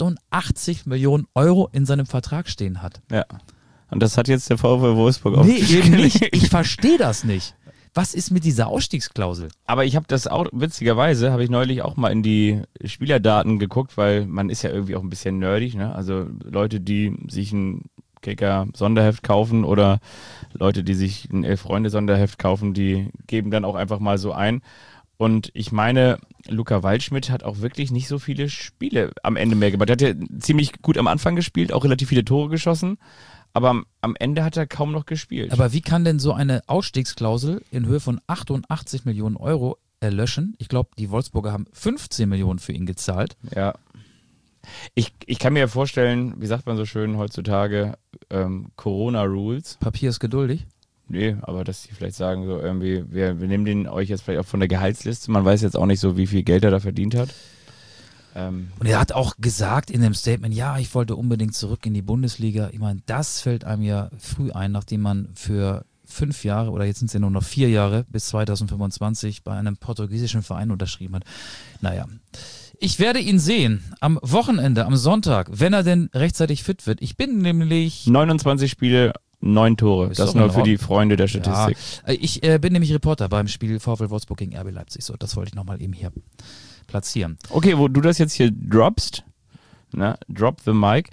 88 Millionen Euro in seinem Vertrag stehen hat. Ja. Und das hat jetzt der VfL Wolfsburg auch. Nee, eben nicht. Ich verstehe das nicht. Was ist mit dieser Ausstiegsklausel? Aber ich habe das auch, witzigerweise, habe ich neulich auch mal in die Spielerdaten geguckt, weil man ist ja irgendwie auch ein bisschen nerdig, ne? Also Leute, die sich ein Kicker-Sonderheft kaufen oder Leute, die sich ein Elf-Freunde-Sonderheft kaufen, die geben dann auch einfach mal so ein. Und ich meine, Luca Waldschmidt hat auch wirklich nicht so viele Spiele am Ende mehr gemacht. Er hat ja ziemlich gut am Anfang gespielt, auch relativ viele Tore geschossen. Aber am Ende hat er kaum noch gespielt. Aber wie kann denn so eine Ausstiegsklausel in Höhe von 88 Millionen Euro erlöschen? Ich glaube, die Wolfsburger haben 15 Millionen für ihn gezahlt. Ja. Ich kann mir vorstellen, wie sagt man so schön heutzutage, Corona-Rules. Papier ist geduldig. Nee, aber dass die vielleicht sagen, so irgendwie, wir nehmen den euch jetzt vielleicht auch von der Gehaltsliste. Man weiß jetzt auch nicht so, wie viel Geld er da verdient hat. Und er hat auch gesagt in dem Statement, ja, ich wollte unbedingt zurück in die Bundesliga. Ich meine, das fällt einem ja früh ein, nachdem man für 5 Jahre oder jetzt sind es ja nur noch 4 Jahre bis 2025 bei einem portugiesischen Verein unterschrieben hat. Naja, ich werde ihn sehen am Wochenende, am Sonntag, wenn er denn rechtzeitig fit wird. Ich bin nämlich... 29 Spiele, 9 Tore. Ist Das doch nur in für die Ordnung. Freunde der Statistik. Ja, ich bin nämlich Reporter beim Spiel VfL Wolfsburg gegen RB Leipzig. So, das wollte ich nochmal eben hier platzieren. Okay, wo du das jetzt hier droppst, ne, drop the mic.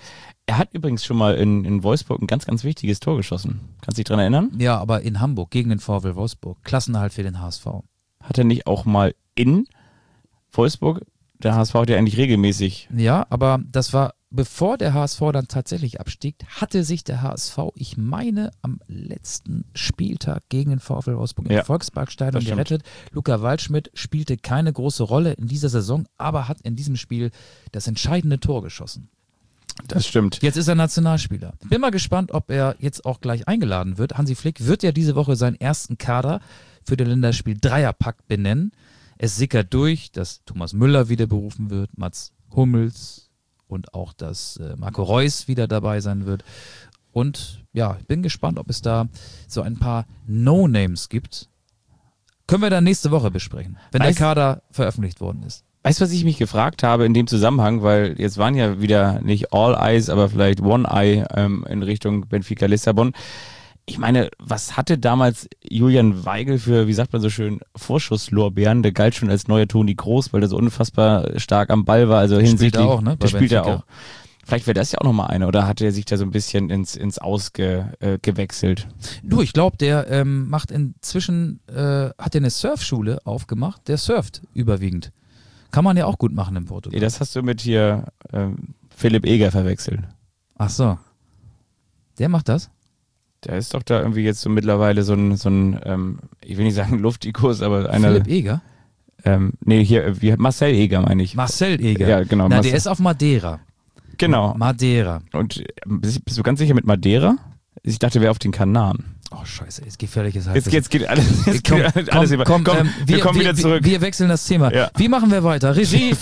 Er hat übrigens schon mal in Wolfsburg ein ganz, ganz wichtiges Tor geschossen. Kannst du dich dran erinnern? Ja, aber in Hamburg gegen den VfL Wolfsburg. Klassenerhalt für den HSV. Hat er nicht auch mal in Wolfsburg? Der HSV hat ja eigentlich regelmäßig. Ja, aber das war, bevor der HSV dann tatsächlich abstieg, hatte sich der HSV, ich meine, am letzten Spieltag gegen den VfL Wolfsburg im Volksparkstadion gerettet. Luca Waldschmidt spielte keine große Rolle in dieser Saison, aber hat in diesem Spiel das entscheidende Tor geschossen. Das stimmt. Jetzt ist er Nationalspieler. Bin mal gespannt, ob er jetzt auch gleich eingeladen wird. Hansi Flick wird ja diese Woche seinen ersten Kader für das Länderspiel Dreierpack benennen. Es sickert durch, dass Thomas Müller wieder berufen wird, Mats Hummels und auch, dass Marco Reus wieder dabei sein wird. Und ja, ich bin gespannt, ob es da so ein paar No-Names gibt. Können wir dann nächste Woche besprechen, wenn der Kader veröffentlicht worden ist. Weißt du, was ich mich gefragt habe in dem Zusammenhang, weil jetzt waren ja wieder nicht All Eyes, aber vielleicht One Eye in Richtung Benfica Lissabon. Ich meine, was hatte damals Julian Weigl für, wie sagt man so schön, Vorschusslorbeeren? Der galt schon als neuer Toni Kroos, weil er so unfassbar stark am Ball war. Also hinsichtlich, spielt er auch, ne? Der spielt er auch. Vielleicht wäre das ja auch nochmal einer, oder hat er sich da so ein bisschen ins Aus gewechselt? Du, ich glaube, der macht inzwischen, hat er eine Surfschule aufgemacht, der surft überwiegend. Kann man ja auch gut machen in Portugal. Das hast du mit hier Philipp Eger verwechselt. Ach so. Der macht das? Der ist doch da irgendwie jetzt so mittlerweile so ein ich will nicht sagen Luftikus, aber einer. Philipp Eger? Nee, hier, Marcel Eger meine ich. Marcel Eger? Ja, genau. Na, der ist auf Madeira. Genau. Madeira. Und bist du ganz sicher mit Madeira? Ich dachte, wir wäre auf den Kanaren. Oh, scheiße, ist gefährliches Halbwissen. Jetzt geht alles, über. Komm, wir kommen wieder zurück. Wir wechseln das Thema. Ja. Wie machen wir weiter? Regie.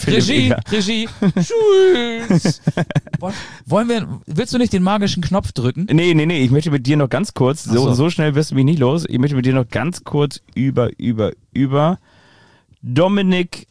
Schulz. Willst du nicht den magischen Knopf drücken? Nee. Ich möchte mit dir noch ganz kurz, so schnell wirst du mich nicht los, ich möchte mit dir noch ganz kurz über Dominik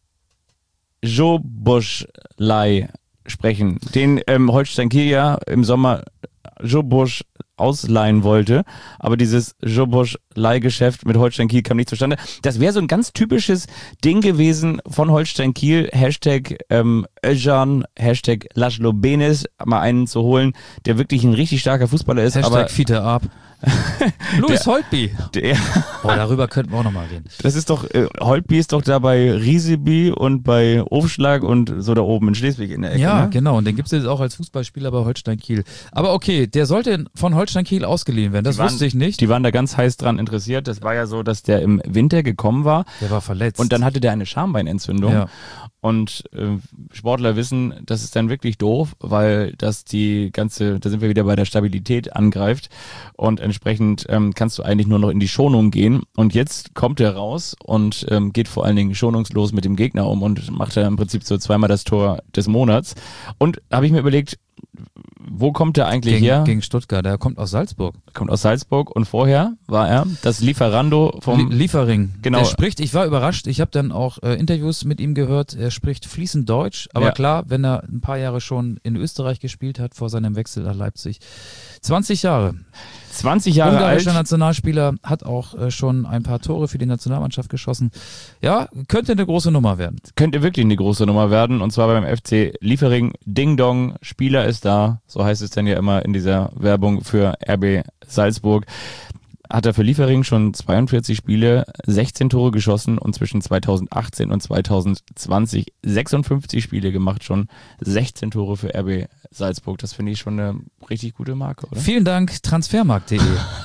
Szoboszlai sprechen, den Holstein Kiel ja im Sommer Szobosz ausleihen wollte, aber dieses Szoboszlai-Geschäft mit Holstein Kiel kam nicht zustande. Das wäre so ein ganz typisches Ding gewesen von Holstein Kiel, Hashtag Özcan, Hashtag Laszlo Benes, mal einen zu holen, der wirklich ein richtig starker Fußballer ist. Hashtag Fiete ab. Louis Holtby. Darüber könnten wir auch nochmal reden. Das ist doch, Holtby ist doch da bei Rieseby und bei Aufschlag und so da oben in Schleswig in der Ecke. Ja, ne? Genau. Und den gibt es jetzt auch als Fußballspieler bei Holstein Kiel. Aber okay, der sollte von Holstein Kiel ausgeliehen werden. Das wusste ich nicht. Die waren da ganz heiß dran interessiert. Das war ja so, dass der im Winter gekommen war. Der war verletzt. Und dann hatte der eine Schambeinentzündung. Ja. Und Sportler wissen, das ist dann wirklich doof, weil das die ganze, da sind wir wieder bei der Stabilität angreift und entsprechend kannst du eigentlich nur noch in die Schonung gehen. Und jetzt kommt er raus und geht vor allen Dingen schonungslos mit dem Gegner um und macht er im Prinzip so zweimal das Tor des Monats. Und habe ich mir überlegt, wo kommt er eigentlich her? Gegen Stuttgart, der kommt aus Salzburg. Kommt aus Salzburg und vorher war er das Lieferando vom Liefering. Genau. Er spricht, ich war überrascht, ich habe dann auch Interviews mit ihm gehört, er spricht fließend Deutsch, aber klar, wenn er ein paar Jahre schon in Österreich gespielt hat, vor seinem Wechsel nach Leipzig. 20 Jahre. 20 Jahre Ungarischer alt. Nationalspieler, hat auch schon ein paar Tore für die Nationalmannschaft geschossen. Ja, könnte eine große Nummer werden. Könnte wirklich eine große Nummer werden und zwar beim FC Liefering. Ding Dong, Spieler ist da, so heißt es dann ja immer in dieser Werbung für RB Salzburg. Hat er für Liefering schon 42 Spiele, 16 Tore geschossen und zwischen 2018 und 2020 56 Spiele gemacht, schon 16 Tore für RB Salzburg. Das finde ich schon eine richtig gute Marke, oder? Vielen Dank, transfermarkt.de.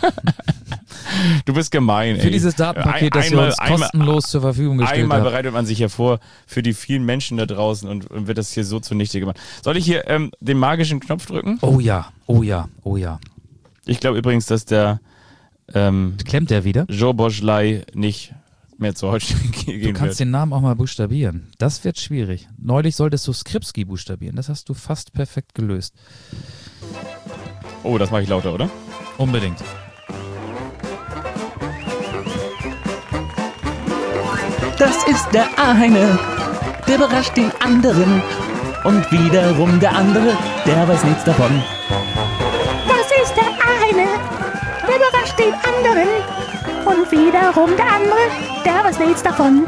Du bist gemein, ey. Für dieses Datenpaket, das wir uns kostenlos zur Verfügung gestellt haben. Einmal bereitet man sich hervor für die vielen Menschen da draußen und wird das hier so zunichte gemacht. Soll ich hier den magischen Knopf drücken? Oh ja. Ich glaube übrigens, dass der klemmt der wieder? Szoboszlai nicht mehr zu Holstein gehen wird. Du kannst den Namen auch mal buchstabieren. Das wird schwierig. Neulich solltest du Skripski buchstabieren. Das hast du fast perfekt gelöst. Oh, das mache ich lauter, oder? Unbedingt. Das ist der eine, der überrascht den anderen. Und wiederum der andere, der weiß nichts davon. Das ist der eine, der überrascht den anderen. Und wiederum der andere, der weiß nichts davon.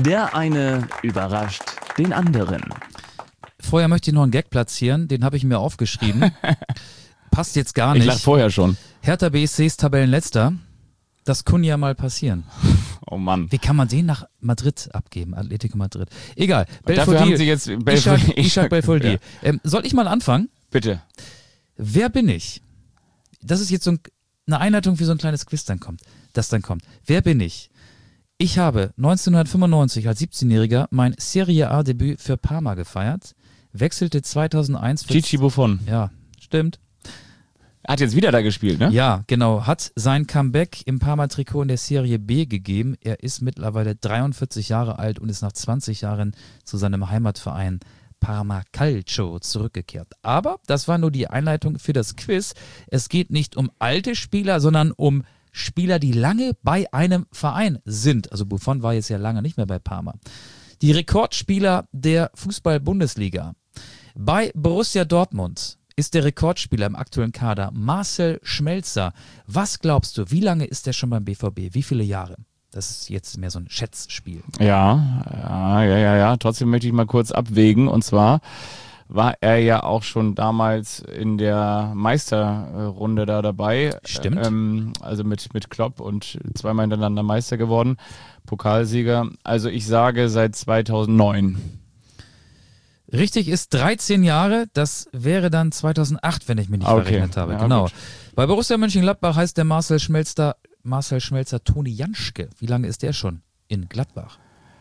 Der eine überrascht den anderen. Vorher möchte ich noch einen Gag platzieren, den habe ich mir aufgeschrieben. Passt jetzt gar nicht. Ich lach vorher schon. Hertha BSC ist Tabellenletzter. Das kann ja mal passieren. Oh Mann. Wie kann man den nach Madrid abgeben? Atletico Madrid. Egal. Dafür haben sie jetzt Ishak Belfodil. Soll ich mal anfangen? Bitte. Wer bin ich? Das ist jetzt so eine Einleitung für so ein kleines Quiz, das dann kommt. Wer bin ich? Ich habe 1995 als 17-Jähriger mein Serie A-Debüt für Parma gefeiert, wechselte 2001 für... Gigi Buffon. Ja, stimmt. Hat jetzt wieder da gespielt, ne? Ja, genau. Hat sein Comeback im Parma-Trikot in der Serie B gegeben. Er ist mittlerweile 43 Jahre alt und ist nach 20 Jahren zu seinem Heimatverein Parma Calcio zurückgekehrt. Aber das war nur die Einleitung für das Quiz. Es geht nicht um alte Spieler, sondern um Spieler, die lange bei einem Verein sind. Also Buffon war jetzt ja lange nicht mehr bei Parma. Die Rekordspieler der Fußball-Bundesliga. Bei Borussia Dortmund ist der Rekordspieler im aktuellen Kader Marcel Schmelzer. Was glaubst du, wie lange ist er schon beim BVB? Wie viele Jahre? Das ist jetzt mehr so ein Schätzspiel. Ja. Trotzdem möchte ich mal kurz abwägen. Und zwar war er ja auch schon damals in der Meisterrunde da dabei. Stimmt. Also mit Klopp und zweimal hintereinander Meister geworden. Pokalsieger. Also ich sage seit 2009. Richtig ist 13 Jahre, das wäre dann 2008, wenn ich mich nicht verrechnet habe. Ja, genau. gut. Bei Borussia Mönchengladbach heißt der Marcel Schmelzer Toni Janschke. Wie lange ist der schon in Gladbach?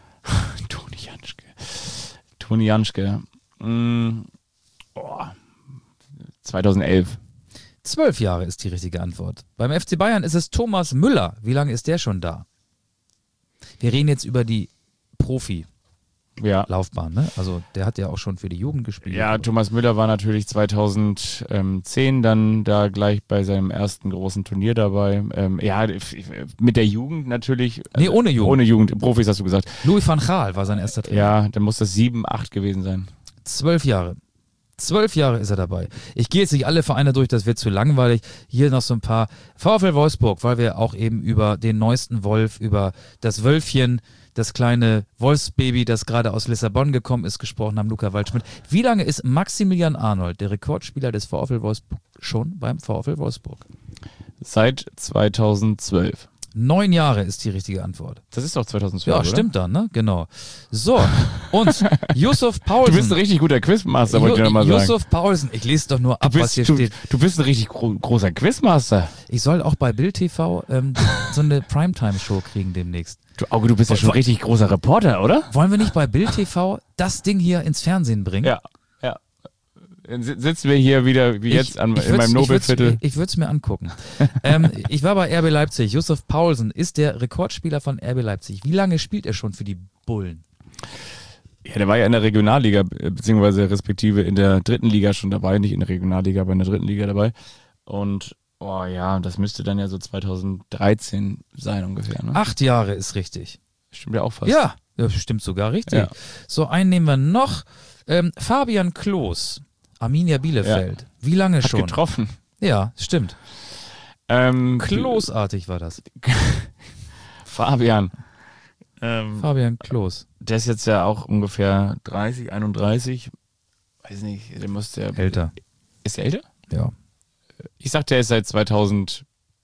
Toni Janschke. 2011. 12 Jahre ist die richtige Antwort. Beim FC Bayern ist es Thomas Müller. Wie lange ist der schon da? Wir reden jetzt über die Profi-Laufbahn, Ja. ne? Also der hat ja auch schon für die Jugend gespielt. Ja, Thomas Müller war natürlich 2010 dann da gleich bei seinem ersten großen Turnier dabei. Mit der Jugend natürlich. Nee, ohne Jugend. Ohne Jugend, Profis hast du gesagt. Louis van Gaal war sein erster Trainer. Ja, dann muss das 7, 8 gewesen sein. 12 Jahre. 12 Jahre ist er dabei. Ich gehe jetzt nicht alle Vereine durch, das wird zu langweilig. Hier noch so ein paar. VfL Wolfsburg, weil wir auch eben über den neuesten Wolf, über das Wölfchen, das kleine Wolfsbaby, das gerade aus Lissabon gekommen ist, gesprochen haben, Luca Waldschmidt. Wie lange ist Maximilian Arnold, der Rekordspieler des VfL Wolfsburg, schon beim VfL Wolfsburg? Seit 2012. 9 Jahre ist die richtige Antwort. Das ist doch 2012, Ja, oder? stimmt dann, ne? Genau. So, und Yusuf Paulsen. Du bist ein richtig guter Quizmaster, wollte ich dir mal sagen. Yusuf Paulsen, ich lese doch nur ab, was hier steht. Du bist ein richtig großer Quizmaster. Ich soll auch bei Bild TV so eine Primetime-Show kriegen demnächst. Du bist ja schon richtig großer Reporter, oder? Wollen wir nicht bei Bild TV das Ding hier ins Fernsehen bringen? Ja. Dann sitzen wir hier wieder wie jetzt in meinem Nobelviertel. Ich würde es mir angucken. Ich war bei RB Leipzig. Yusuf Paulsen ist der Rekordspieler von RB Leipzig. Wie lange spielt er schon für die Bullen? Ja, der war ja in der Regionalliga, beziehungsweise respektive in der dritten Liga schon dabei. Nicht in der Regionalliga, aber in der dritten Liga dabei. Und das müsste dann ja so 2013 sein ungefähr. Ne? 8 Jahre ist richtig. Stimmt ja auch fast. Ja, das stimmt sogar richtig. Ja. So, einen nehmen wir noch. Fabian Klos, Arminia Bielefeld. Wie lange Hat schon? getroffen. Ja, stimmt. Klosartig war das. Fabian. Fabian Klos. Der ist jetzt ja auch ungefähr 30, 31. Weiß nicht, der muss ja... Älter. Ist er älter? Ja. Ich sag, der ist seit 2012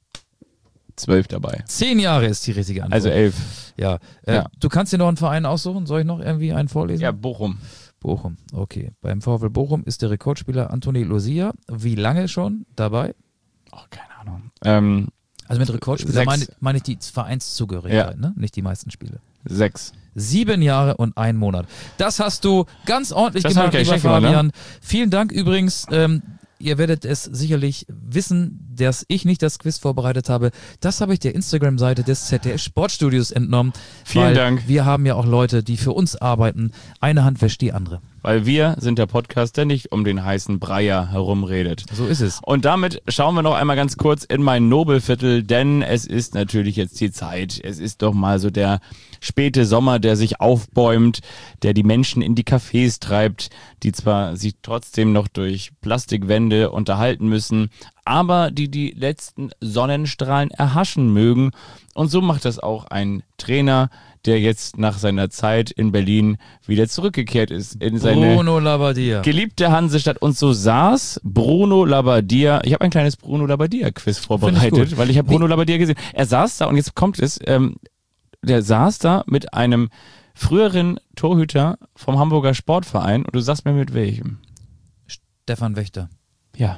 dabei. 10 Jahre ist die richtige Antwort. Also 11. Ja. Ja. Du kannst dir noch einen Verein aussuchen. Soll ich noch irgendwie einen vorlesen? Ja, Bochum. Bochum, okay. Beim VfL Bochum ist der Rekordspieler Anthony Lucia. Wie lange schon dabei? Keine Ahnung. Also mit Rekordspieler 6. meine ich die Vereinszugehörigkeit, Ja. ne? Nicht die meisten Spiele. 6. 7 Jahre und 1 Monat. Das hast du ganz ordentlich Das gemacht, hab ich lieber schlecht gemacht, ne? Fabian. Vielen Dank übrigens. Ihr werdet es sicherlich wissen, dass ich nicht das Quiz vorbereitet habe. Das habe ich der Instagram-Seite des ZDF Sportstudios entnommen. Vielen Dank. Wir haben ja auch Leute, die für uns arbeiten. Eine Hand wäscht die andere. Weil wir sind der Podcast, der nicht um den heißen Breier herumredet. So ist es. Und damit schauen wir noch einmal ganz kurz in mein Nobelviertel, denn es ist natürlich jetzt die Zeit. Es ist doch mal so der späte Sommer, der sich aufbäumt, der die Menschen in die Cafés treibt, die zwar sich trotzdem noch durch Plastikwände unterhalten müssen, aber die letzten Sonnenstrahlen erhaschen mögen. Und so macht das auch ein Trainer, der jetzt nach seiner Zeit in Berlin wieder zurückgekehrt ist in seine Bruno Labbadia. geliebte Hansestadt. Und so saß Bruno Labbadia, ich habe ein kleines Bruno Labbadia-Quiz vorbereitet, weil ich habe Bruno Labbadia gesehen. Er saß da und jetzt kommt es, der saß da mit einem früheren Torhüter vom Hamburger Sportverein und du sagst mir mit welchem? Stefan Wächter. Ja.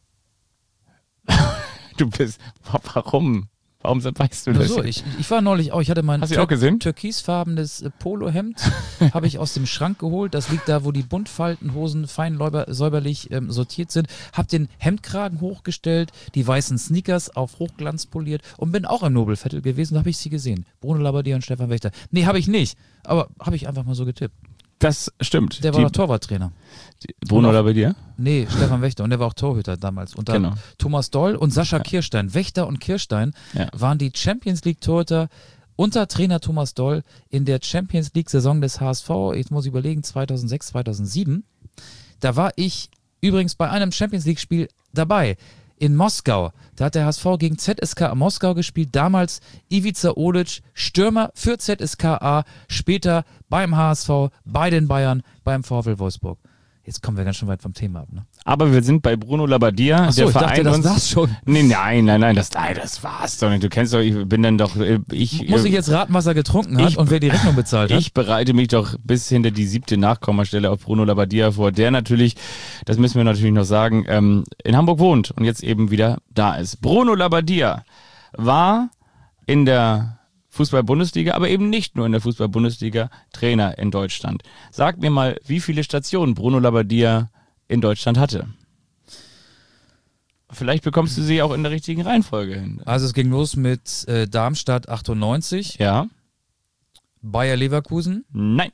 Du bist, warum? Warum weißt du Nur das? so, ich war neulich auch, ich hatte mein Hast du auch gesehen? türkisfarbenes Polohemd, habe ich aus dem Schrank geholt, das liegt da, wo die Buntfaltenhosen fein säuberlich sortiert sind, habe den Hemdkragen hochgestellt, die weißen Sneakers auf Hochglanz poliert und bin auch im Nobelviertel gewesen, da habe ich sie gesehen. Bruno Labbadia und Stefan Wächter. Nee, habe ich nicht, aber habe ich einfach mal so getippt. Das stimmt. Der war doch Torwarttrainer. Bruno Labbadia? Nee, Stefan Wächter. Und der war auch Torhüter damals. Und dann Thomas Doll und Sascha Kirstein. Wächter und Kirstein waren die Champions League Torhüter unter Trainer Thomas Doll in der Champions League Saison des HSV. Jetzt muss ich überlegen, 2006, 2007. Da war ich übrigens bei einem Champions League Spiel dabei. In Moskau. Da hat der HSV gegen ZSKA Moskau gespielt. Damals Ivica Olic, Stürmer für ZSKA, später beim HSV, bei den Bayern, beim VfL Wolfsburg. Jetzt kommen wir ganz schön weit vom Thema ab, ne? Aber wir sind bei Bruno Labbadia. Achso, der ich Verein dachte, das war's schon. Nee, nein, das war's doch nicht. Du kennst doch, ich bin dann doch, Muss ich jetzt raten, was er getrunken hat und wer die Rechnung bezahlt hat? Ich bereite mich doch bis hinter die 7. Nachkommastelle auf Bruno Labbadia vor, der natürlich, das müssen wir natürlich noch sagen, in Hamburg wohnt und jetzt eben wieder da ist. Bruno Labbadia war in der Fußball-Bundesliga, aber eben nicht nur in der Fußball-Bundesliga Trainer in Deutschland. Sag mir mal, wie viele Stationen Bruno Labbadia in Deutschland hatte. Vielleicht bekommst du sie auch in der richtigen Reihenfolge hin. Also es ging los mit Darmstadt 98, Ja. Bayer Leverkusen, Nein.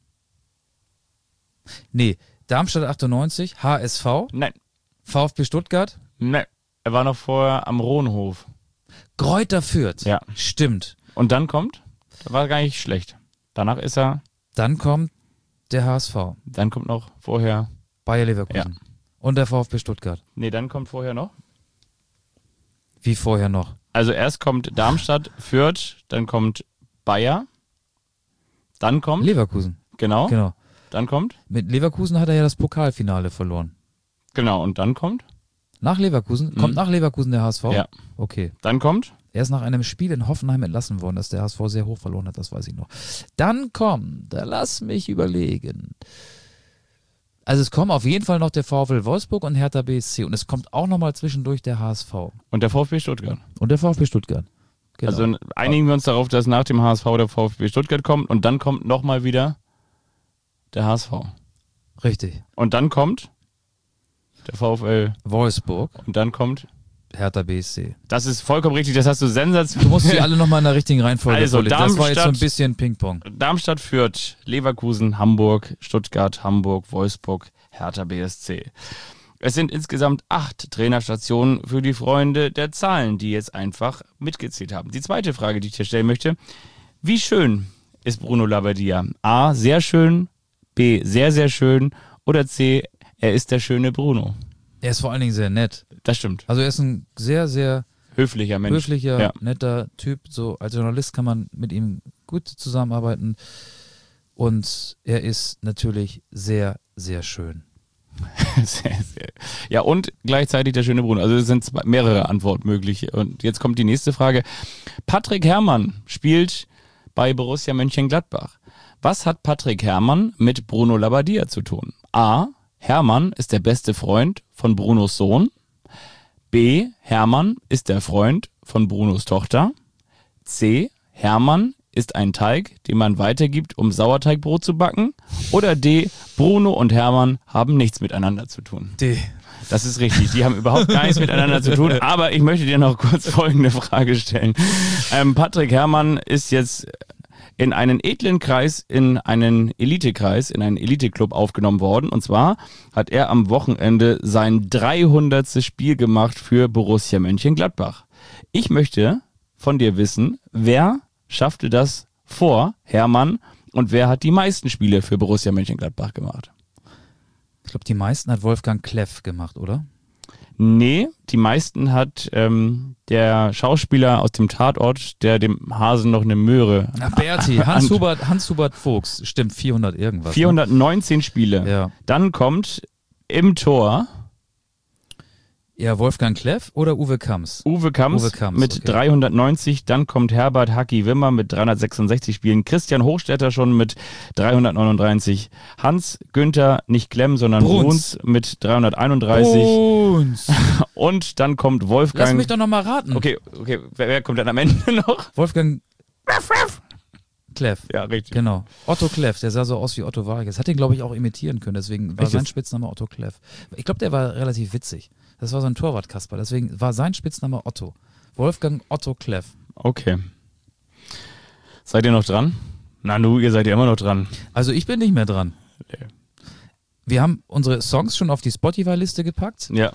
nee, Darmstadt 98, HSV, Nein. VfB Stuttgart, Nein. Er war noch vorher am Rohnhof. Greuther Fürth. Ja. Stimmt. Und dann kommt, das war gar nicht schlecht. Danach ist er, Dann kommt der HSV, dann kommt noch vorher, Bayer Leverkusen und der VfB Stuttgart. nee, dann kommt vorher noch. Wie vorher noch. Also erst kommt Darmstadt, Fürth, dann kommt Bayer, dann kommt, Leverkusen. genau, Genau. dann kommt, Mit Leverkusen hat er ja das Pokalfinale verloren. genau, und dann kommt, Nach Leverkusen? Kommt nach Leverkusen der HSV? Ja. Okay. dann kommt, Er ist nach einem Spiel in Hoffenheim entlassen worden, das der HSV sehr hoch verloren hat, das weiß ich noch. Dann kommt, lass mich überlegen. Also es kommen auf jeden Fall noch der VfL Wolfsburg und Hertha BSC und es kommt auch nochmal zwischendurch der HSV und der VfB Stuttgart. und der VfB Stuttgart. Genau. Also einigen wir uns darauf, dass nach dem HSV der VfB Stuttgart kommt und dann kommt nochmal wieder der HSV. Richtig. Und dann kommt der VfL Wolfsburg, und dann kommt, Hertha BSC. das ist vollkommen richtig, das hast du Du sensationell. musst sie alle nochmal in der richtigen Reihenfolge Also, vorlesen. Das war jetzt so ein Darmstadt- bisschen Ping-Pong. Darmstadt, Fürth, Leverkusen, Hamburg, Stuttgart, Hamburg, Wolfsburg, Hertha BSC. Es sind insgesamt 8 Trainerstationen für die Freunde der Zahlen, die jetzt einfach mitgezählt haben. Die zweite Frage, die ich dir stellen möchte: Wie schön ist Bruno Labbadia? A, sehr schön, B, sehr, sehr schön oder C, er ist der schöne Bruno? Er ist vor allen Dingen sehr nett. Das stimmt. Also er ist ein sehr, sehr Höflicher Mensch. höflicher, Ja. netter Typ. So als Journalist kann man mit ihm gut zusammenarbeiten. Und er ist natürlich sehr, sehr schön. Sehr, sehr. Ja, und gleichzeitig der schöne Bruno. Also es sind mehrere Antworten möglich. Und jetzt kommt die nächste Frage. Patrick Herrmann spielt bei Borussia Mönchengladbach. Was hat Patrick Herrmann mit Bruno Labbadia zu tun? A. Herrmann ist der beste Freund von Brunos Sohn. B. Herrmann ist der Freund von Brunos Tochter. C. Herrmann ist ein Teig, den man weitergibt, um Sauerteigbrot zu backen. Oder D. Bruno und Herrmann haben nichts miteinander zu tun. D. Das ist richtig, die haben überhaupt gar nichts miteinander zu tun. Aber ich möchte dir noch kurz folgende Frage stellen. Patrick Herrmann ist jetzt in einen edlen Kreis, in einen Elitekreis, in einen Eliteclub aufgenommen worden. Und zwar hat er am Wochenende sein 300. Spiel gemacht für Borussia Mönchengladbach. Ich möchte von dir wissen, wer schaffte das vor Herrmann und wer hat die meisten Spiele für Borussia Mönchengladbach gemacht? Ich glaube, die meisten hat Wolfgang Kleff gemacht, oder? Nee, die meisten hat der Schauspieler aus dem Tatort, der dem Hasen noch eine Möhre. Ach, Berti, Hans-Hubert Fuchs, stimmt, 400 irgendwas. 419 Spiele. Ja. Dann kommt im Tor Ja, Wolfgang Kleff oder Uwe Kamms? Uwe Kamms mit okay. 390, dann kommt Herbert Hacki Wimmer mit 366 Spielen, Christian Hochstetter schon mit 339, Hans Günther, nicht Klemm, sondern Bruns mit 331 Bruns. und dann kommt Wolfgang... Lass mich doch noch mal raten. Okay, wer kommt dann am Ende noch? Wolfgang Kleff. Ja, richtig. Genau. Otto Kleff, der sah so aus wie Otto Vargas. Hat den, glaube ich, auch imitieren können, deswegen war sein Spitzname Otto Kleff. Ich glaube, der war relativ witzig. Das war so ein Torwart-Kasper, deswegen war sein Spitzname Otto. Wolfgang Otto Kleff. Okay. Seid ihr noch dran? Nanu, ihr seid ja immer noch dran. Also ich bin nicht mehr dran. Nee. Wir haben unsere Songs schon auf die Spotify-Liste gepackt. Ja.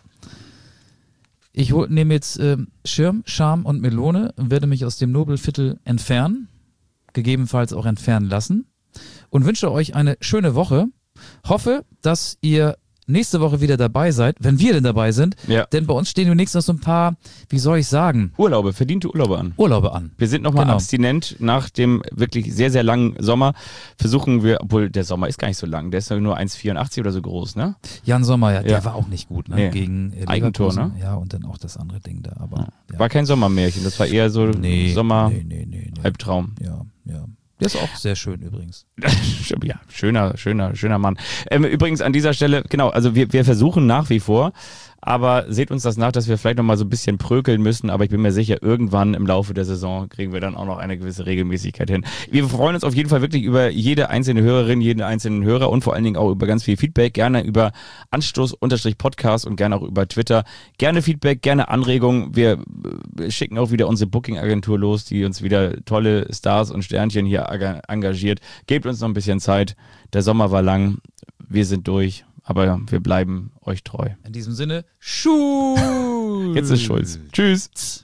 Ich nehme jetzt Schirm, Charme und Melone, werde mich aus dem Nobelviertel entfernen, gegebenenfalls auch entfernen lassen und wünsche euch eine schöne Woche. Hoffe, dass ihr nächste Woche wieder dabei seid, wenn wir denn dabei sind. Ja. Denn bei uns stehen demnächst noch so ein paar, wie soll ich sagen? Verdiente Urlaube an. Urlaube an. Wir sind nochmal Genau. abstinent nach dem wirklich sehr, sehr langen Sommer. Versuchen wir, obwohl der Sommer ist gar nicht so lang, der ist nur 1,84 oder so groß, ne? Jan Sommer, ja, der Ja. war auch nicht gut, ne? Nee. Gegen Eigentor, Leverkusen. ne? Ja, und dann auch das andere Ding da. Aber ja. War kein Sommermärchen, das war eher so Nee. Sommer-Albtraum. Ja. Der ist auch sehr schön übrigens. Ja, schöner Mann. Übrigens an dieser Stelle, genau, also wir versuchen nach wie vor, aber seht uns das nach, dass wir vielleicht nochmal so ein bisschen prökeln müssen, aber ich bin mir sicher, irgendwann im Laufe der Saison kriegen wir dann auch noch eine gewisse Regelmäßigkeit hin. Wir freuen uns auf jeden Fall wirklich über jede einzelne Hörerin, jeden einzelnen Hörer und vor allen Dingen auch über ganz viel Feedback, gerne über Anstoß_Podcast und gerne auch über Twitter. Gerne Feedback, gerne Anregungen. Wir schicken auch wieder unsere Booking-Agentur los, die uns wieder tolle Stars und Sternchen hier engagiert. Gebt uns noch ein bisschen Zeit. Der Sommer war lang, wir sind durch, aber wir bleiben euch treu. In diesem Sinne, Schulz! Jetzt ist Schulz. Tschüss.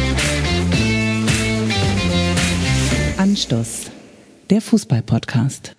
Anstoß, der Fußball-Podcast.